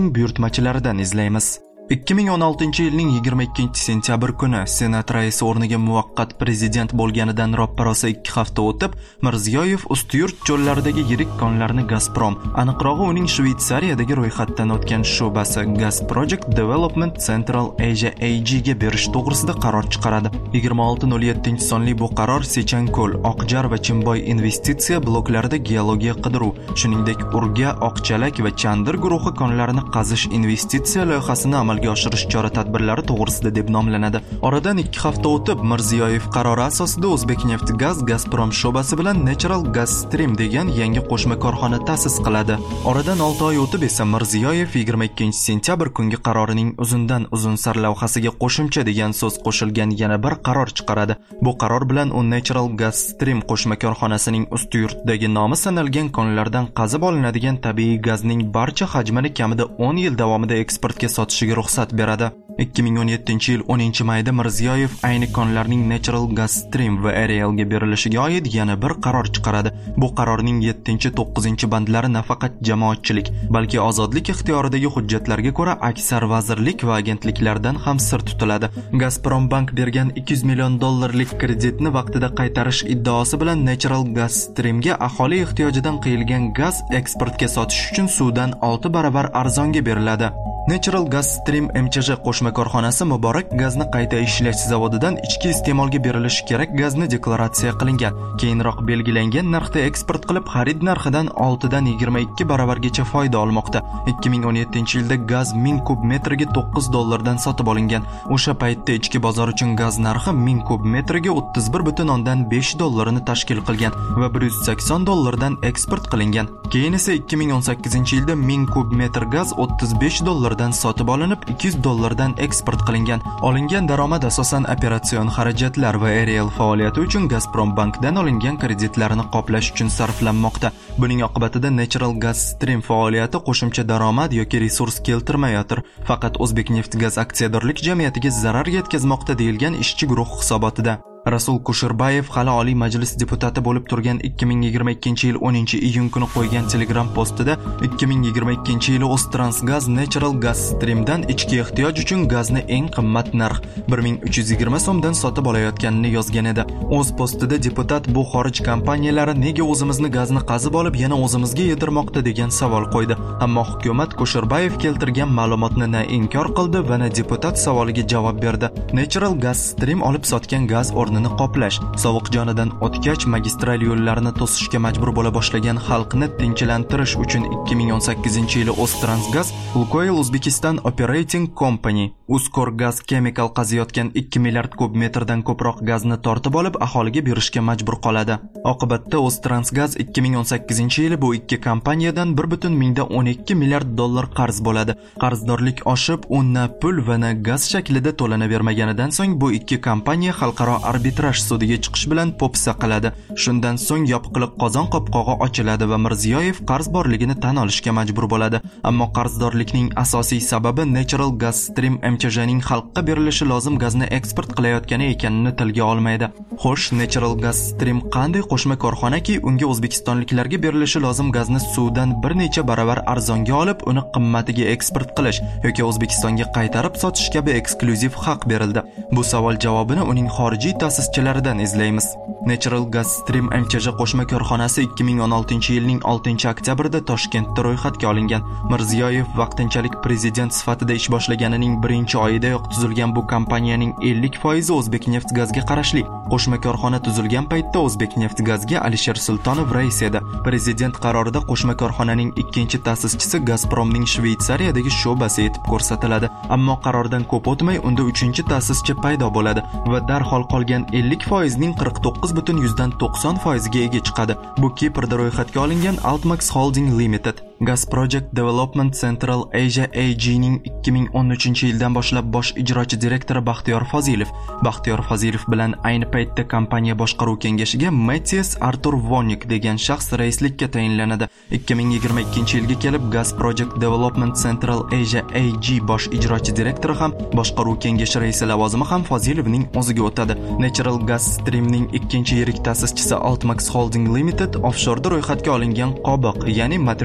Holding buyurtmachilaridan izlaymiz. ikki ming o'n oltinchi yilning yigirma ikkinchi sentyabr kuni Senat raisi o'rniga muvaqqat prezident bo'lganidan roppa-rosa ikki hafta o'tib, Mirziyoyev Ustiyurt cho'llaridagi yirik konlarni Gazprom, aniqrog'i uning Shveysariyadagi ro'yxatdan o'tgan sho'basi Gas Project Development Central Asia A G ga berish to'g'risida qaror chiqaradi. yigirma olti nol yetti sonli bu qaror Sechanko'l, Oqjar va Chimboy investitsiya bloklarida geologiya qidiruv, shuningdek Urga, Oqchalak va Chandir guruhi konlarini qazish investitsiya loyihasini amalga oshirish chora-tadbirlari to'g'risida deb nomlanadi. Oradan ikki hafta o'tib, Mirziyoyev qarori asosida O'zbekneftgaz Gazprom sho'basi bilan Natural Gas Stream degan yangi qo'shma korxona ta'sis qiladi. Oradan olti oy o'tib esa Mirziyoyev yigirma ikkinchi sentyabr kungi qarorining uzundan uzun sarlavhasiga qo'shimcha degan so'z qo'shilgan yana bir qaror chiqaradi. Bu qaror bilan u Natural Gas Stream qo'shma korxonasining Ustiyurtdagi nomi sanalgan konlardan qazib olinadigan tabiiy gazning barcha hajmini kamida o'n yil davomida eksportga sotishiga ruxsat beradi. ikki ming o'n yettinchi yil o'ninchi mayda Mirziyoyev ayni konlarning Natural Gas Stream va Aerial ga berilishiga oid yana bir qaror chiqaradi. Bu qarorning yettinchi to'qqizinchi bandlari nafaqat jamoatchilik, balki ozodlik ixtiyoridagi hujjatlarga ko'ra aksar vazirlik va agentliklardan ham sir tutiladi. Gazprom Bank bergan ikki yuz million dollarlik kreditni vaqtida qaytarish iddaosi bilan Natural Gas Streamga aholi ehtiyojidan qiyilgan gaz eksportga sotish uchun suvdan olti baravar arzonga beriladi. Natural Gas Stream M Ch J qo'shma korxonasi Muborak gazni qayta ishlash zavodidan ichki iste'molga berilishi kerak gazni deklaratsiya qilingan, keyinroq belgilangan narxda eksport qilib, xarid narxidan oltidan yigirma ikki baravargacha foyda olmoqda. ikki ming o'n yettinchi yilda gaz ming kub metriga to'qqiz dollardan sotib olingan. O'sha paytda ichki bozor uchun gaz narxi ming kub metriga o'ttiz bir butun o'ndan besh dollarini tashkil qilgan va bir yuz sakson dollardan eksport qilingan. Keyin esa ikki ming o'n sakkizinchi yilda ming kub metr gaz o'ttiz besh dollar dan sotib olinib, ikki yuz dollardan eksport qilingan. Olingan daromad asosan operatsion xarajatlar va Aerial faoliyati uchun Gazprom bankdan olingan kreditlarni qoplash uchun sarflanmoqda. Buning oqibatida Natural Gas Stream faoliyati qo'shimcha daromad yoki resurs keltirmayotir. Faqat O'zbekneftgaz aksiyadorlik jamiyatiga zarar yetkazmoqda deyilgan ishchi guruh hisobotida. Rasul Kusherbayev hali Oliy Majlis deputati bo'lib turgan ikki ming yigirma ikkinchi yil o'ninchi iyun kuni qo'ygan Telegram postida ikki ming yigirma ikkinchi yili O'ztransgaz Natural Gas Streamdan ichki ehtiyoj uchun gazni eng qimmat narx bir ming uch yuz yigirma so'mdan sotib olayotganini yozgan edi. O'z postida deputat bu xorij kompaniyalari nega o'zimizni gazni qazib olib yana o'zimizga yedirmoqda degan savol qo'ydi. Ammo hukumat Kusherbayev keltirgan ma'lumotni na inkor qildi va na deputat savoliga javob berdi. Natural Gas Stream olib sotgan gaz o'rnini qoplash, sovuq jonidan o'tkach magistral yo'llarni to'sishga majbur bo'la boshlagan xalqni tinchlantirish uchun ikki ming o'n sakkizinchi yili O'ztransgaz Lukoil Uzbekistan Operating Company Uzkor Gaz Chemical qaziyotgan ikki milliard kub metrdan ko'proq gazni tortib olib aholiga berishga majbur qoladi. Oqibatda O'ztransgaz ikki ming o'n sakkizinchi yili bu ikki kompaniyadan bir butun mingda o'n ikki milliard dollar qarz bo'ladi. Qarzdorlik oshib, unna pul va na gaz shaklida to'lanavermaganidan so'ng bu ikki kompaniya xalqaro arbitraj sudiga chiqish bilan po'pisa qiladi. Shundan so'ng yopiqliq qozon qopqog'i ochiladi va Mirziyoyev qarz borligini tan olishga majbur bo'ladi. Ammo qarzdorlikning asosiy sababi Natural Gas Stream M Ch J'ning xalqqa berilishi lozim gazni eksport qilayotgani ekanini tilga olmaydi. Xo'sh, Natural Gas Stream qanday qo'shma korxonaki unga o'zbekistonliklarga berilishi lozim gazni suvdan bir necha baravar arzonga olib, uni qimmatiga eksport qilish yoki O'zbekistonga qaytarib sotish kabi eksklyuziv haq berildi? Bu savol javobini uning xorijiy ta'sischilaridan izlaymiz. Natural Gas Stream M Ch J qo'shma korxonasi ikki ming o'n oltinchi yilning oltinchi oktyabrida Toshkentda ro'yxatga olingan. Mirziyoyev vaqtinchalik prezident sifatida ish boshlaganining birinchi oyidayoq tuzilgan bu kompaniyaning ellik foizi O'zbekneftgazga qarashli. Qo'shma korxona tuzilgan paytda O'zbekneftgazga Alisher Sultonov rais edi. Prezident qarorida qo'shma korxonaning ikkinchi ta'sischisi Gazpromning Shveysariyadagi sho'basi etib ko'rsatiladi. Ammo qarordan ko'p o'tmay unda uchinchi ta'sischi paydo bo'ladi va darhol qolgan ellik foizning qirq to'qqiz butun yuzdan to'qson foiziga ega chiqadi. Bu Kiprda ro'yxatga olingan Altmax Holding Limited. Gas Project Development Central Asia A G ning ikki ming o'n uchinchi yildan boshlab bosh ijrochi direktori Baxtiyor Fozilov. Baxtiyor Fozilov bilan ayni paytda kompaniya boshqaruv kengashiga Matthias Artur Vonik degan shaxs raislikka tayinlanadi. ikki ming yigirma ikkinchi yilga kelib Gas Project Development Central Asia A G bosh ijrochi direktori ham boshqaruv kengashi raisi lavozimi ham Fozilovning o'ziga o'tadi. Natural Gas Streamning ikkinchi yirik ta'sischisi Altmax Holding Limited offshore ro'yxatga olingan qobiq, ya'ni matryoshka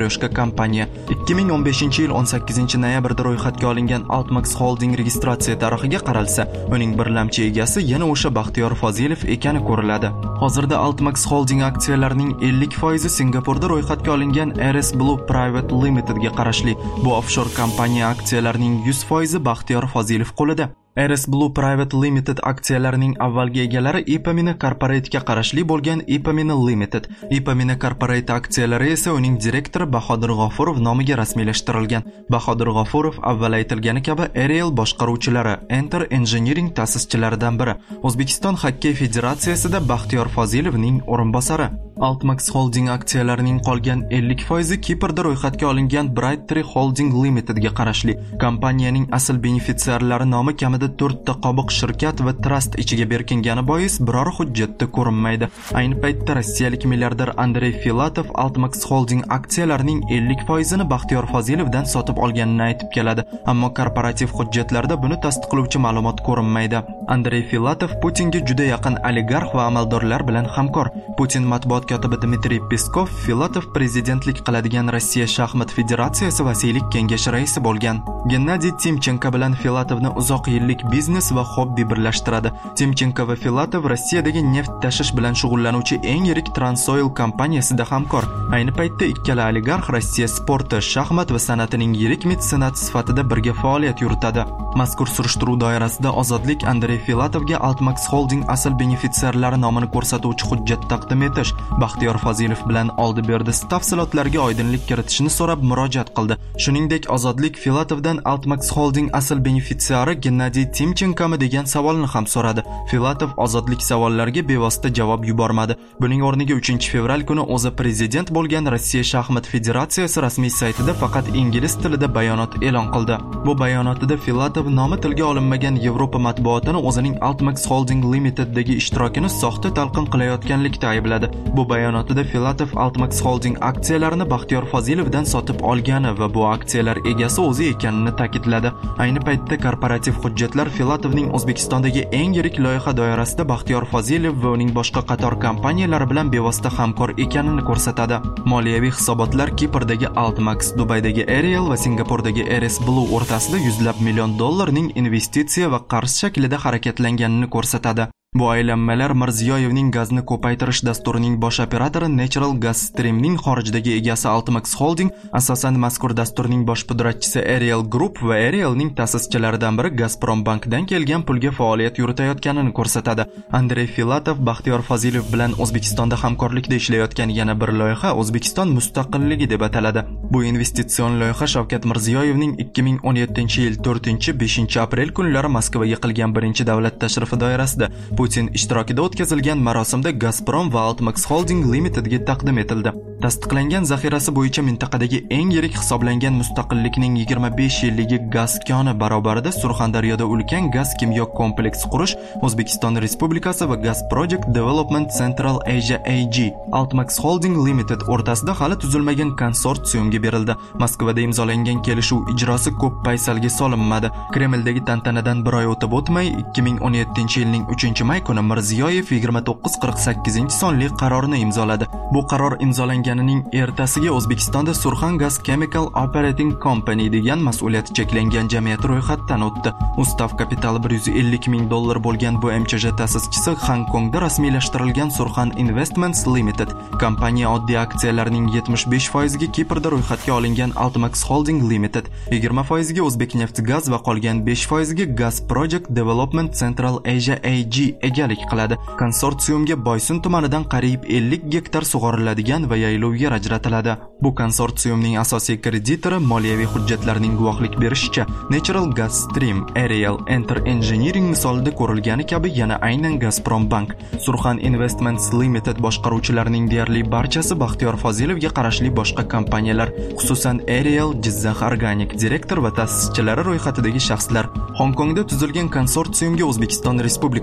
kompaniya. ikki ming o'n beshinchi yil o'n sakkizinchi noyabrda ro'yxatga olingan Altmax Holding registratsiya tarixiga qaralsa, uning birlamchi egasi yana o'sha Baxtiyor Fozilov ekani ko'riladi. Hozirda Altmax Holding aksiyalarining ellik foizi Singapurda ro'yxatga olingan R S Blue Private Limited ga qarashli. Bu offshore kompaniya aksiyalarining yuz foizi Baxtiyor Fozilov qo'lida. R S Blue Private Limited aksiyalarining avvalgi egalari Ipamina Corporate'ga qarashli bo'lgan Ipamina Limited. Ipamina Corporate aksiyalari esa uning direktori Bahodir G'ofurov nomiga rasmiylashtirilgan. Bahodir G'ofurov avval aytilgani kabi Ariel boshqaruvchilari, Enter Engineering ta'sischilaridan biri. O'zbekiston Xokkey Federatsiyasida Baxtiyor Fozilovning o'rinbosari. Altmax Holding aksiyalarining qolgan ellik foizi Kiprda ro'yxatga olingan Brightree Holding Limited ga qarashli. Kompaniyaning asl benefitsiarlari nomi kamida to'rtta qobiq shirkat va trust ichiga berkingani bois biror hujjatda ko'rinmaydi. Ayni paytda rossiyalik milliarder Andrey Filatov Altmax Holding aksiyalarining ellik foizini Baxtiyor Fozilovdan sotib olganini aytib keladi, ammo korporativ hujjatlarda buni tasdiqlovchi ma'lumot ko'rinmaydi. Andrey Filatov Putinga juda yaqin oligarx va amaldorlar bilan hamkor. Putin matbuot kotibi Dmitriy Peskov Filatov prezidentlik qiladigan Rossiya shaxmat federatsiyasi vasiylik kengashi raisi bo'lgan. Gennadiy Timchenko bilan Filatovni uzoq yillik biznes va hobbi birlashtiradi. Timchenko va Filatov Rossiyadagi neft tashish bilan shug'ullanuvchi eng yirik Transoil kompaniyasida hamkor. Ayni paytda ikkala oligarx Rossiya sporti, shaxmat va san'atining yirik metsenati sifatida birga faoliyat yuritadi. Mazkur surishtiruv doirasida Ozodlik Andrey Filatovga Altmax Holding asl benefitsiarlari nomini ko'rsatuvchi hujjat taqdim etish, Baxtiyor Fozilov bilan oldi-berdi tafsilotlarga oydinlik kiritishni so'rab murojaat qildi. Shuningdek, Ozodlik Filatovdan Altmax Holding asl benefitsiari Gennadiy Timchenkomi degan savolni ham so'radi. Filatov Ozodlik savollariga bevosita javob yubormadi. Buning o'rniga uchinchi fevral kuni o'zi prezident bo'lgan Rossiya shaxmat federatsiyasi rasmiy saytida faqat ingliz tilida bayonot e'lon qildi. Bu bayonotida Filatov nomi tilga olinmagan Yevropa matbuotini o'zining Altmax Holding Limited'dagi ishtirokini soxta talqin qilayotganlikda aybladi. Bu bayonotida Filatov Altmax Holding aksiyalarini Baxtiyor Fozilovdan sotib olgani va bu aksiyalar egasi o'zi ekanini ta'kidladi. Ayni paytda korporativ hujjatlar Filatovning O'zbekistondagi eng yirik loyiha doirasida Baxtiyor Fozilov va uning boshqa qator kompaniyalari bilan bevosita hamkor ekanini ko'rsatadi. Moliyaviy hisobotlar Kiprdagi Altmax, Dubaydagi Ariel va Singapurdagi R S Blue o'rtasida yuzlab million dollarning investitsiya va qarz shaklida harakatlanganini ko'rsatadi. Bu aylanmalar Mirziyoyevning gazni ko'paytirish dasturining bosh operatori Natural Gas Streamning xorijdagi egasi Altmax Holding, asosan mazkur dasturning bosh pudratchisi Ariel Group va Arielning ta'sischilaridan biri Gazprom bankdan kelgan pulga faoliyat yuritayotganini ko'rsatadi. Andrey Filatov Baxtiyor Fozilov bilan O'zbekistonda hamkorlikda ishlayotgan yana bir loyiha O'zbekiston mustaqilligi deb ataladi. Bu investitsion loyiha Shavkat Mirziyoyevning ikki ming o'n yettinchi yil to'rtinchi beshinchi aprel kunlari Moskvaga qilgan birinchi davlat tashrifi doirasida Putin ishtirokida o'tkazilgan marosimda Gazprom va Altmax Holding Limited'ga taqdim etildi. Tasdiqlangan zaxirasi bo'yicha mintaqadagi eng yirik hisoblangan mustaqillikning yigirma besh yilligi gaz koni barobarida Surxondaryoda ulkan gaz kimyo kompleksi qurish O'zbekiston Respublikasi va Gas Project Development Central Asia A G Altmax Holding Limited o'rtasida hali tuzilmagan konsorsiumga berildi. Moskvada imzolangan kelishuv ijrosi ko'p paysalga solinmadi. Kremldagi tantanadan bir oy o'tib o'tmay ikki ming o'n yettinchi yilning uchinchi may kuni Mirziyoyev yigirma to'qqiz qirq sakkizinchi sonli qarorini imzoladi. Bu qaror imzolanganining ertasiga O'zbekistonda Surxon Gas Chemical Operating Company degan mas'uliyati cheklangan jamiyat ro'yxatdan o'tdi. Ustav kapitali bir yuz ellik ming dollar bo'lgan bu M Ch J ta'sischisi Hongkongda rasmiylashtirilgan Surxon Investments Limited kompaniya oddiy aksiyalarining yetmish besh foiziga Kiprda ro'yxatga olingan Altmax Holding Limited, yigirma foiziga O'zbekneftgaz va qolgan besh foiziga Gas Project Development Central Asia A G egalik qiladi. Konsorsiumga Boysun tumanidan qariyb ellik gektar sug'oriladigan va yaylov yer ajratiladi. Bu konsorsiumning asosiy kreditori moliyaviy hujjatlarning guvohlik berishicha Natural Gas Stream, Ariel, Enter Engineering misolida ko'rilgani kabi yana aynan Gazprom Bank. Surxon Investments Limited boshqaruvchilarining deyarli barchasi Baxtiyor Fozilovga qarashli boshqa kompaniyalar, xususan Ariel, Jizzax Organic direktor va ta'sischilari ro'yxatidagi shaxslar. Hongkongda tuzilgan konsorsiumga O'zbekiston Respublikasi nomidan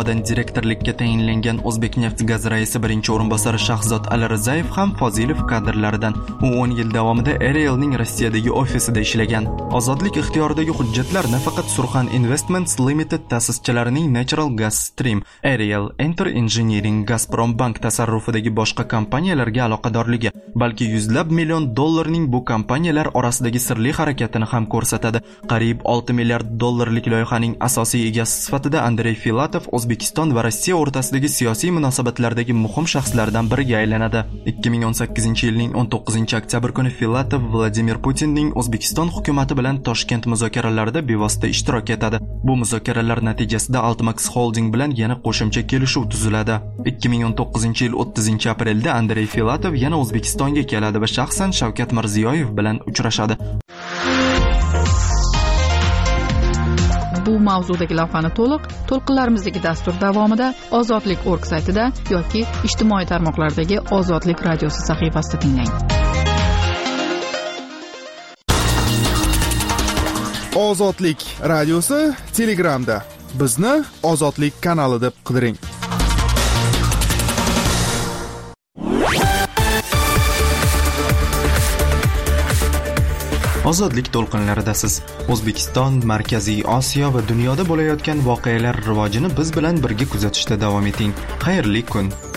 tomonidan direktorlikka tayinlangan O'zbekneft gaz raisi birinchi o'rinbosari Shahzod Alirizayev ham Fozilov kadrlaridan. U o'n yil davomida Ariel'ning Rossiyadagi ofisida ishlagan. Ozodlik ixtiyoridagi hujjatlar nafaqat Surxan Investments Limited ta'sischilarining Natural Gas Stream, Ariel, Enter Engineering, Gazprom Bank tasarrufidagi boshqa kompaniyalarga aloqadorligi, balki yuzlab million dollarning bu kompaniyalar orasidagi sirli harakatini ham ko'rsatadi. Qariyb olti milliard dollarlik loyihaning asosiy egasi sifatida Andrey Filatov O'zbekiston va Rossiya o'rtasidagi siyosiy munosabatlardagi muhim shaxslardan biriga aylanadi. ikki ming o'n sakkizinchi yilning o'n to'qqizinchi oktyabr kuni Filatov Vladimir Putinning O'zbekiston hukumati bilan Toshkent muzokaralarida bevosita ishtirok etadi. Bu muzokaralar natijasida Altmax Holding bilan yana qo'shimcha kelishuv tuziladi. ikki ming o'n to'qqizinchi yil o'ttizinchi aprelda Andrey Filatov yana O'zbekistonga keladi va shaxsan Shavkat Mirziyoyev bilan uchrashadi. Bu mavzudagi lavhani to'liq to'lqinlarimizdagi dastur davomida ozodlik точка org saytida yoki ijtimoiy tarmoqlardagi Ozodlik radiosi sahifasida tinglang. Ozodlik radiosi Telegramda. Bizni Ozodlik kanali deb qidiring. Ozodlik to'lqinlaridasiz. O'zbekiston, Markaziy Osiyo va dunyoda bo'layotgan voqealar rivojini biz bilan birga kuzatishda davom eting. Xayrli kun.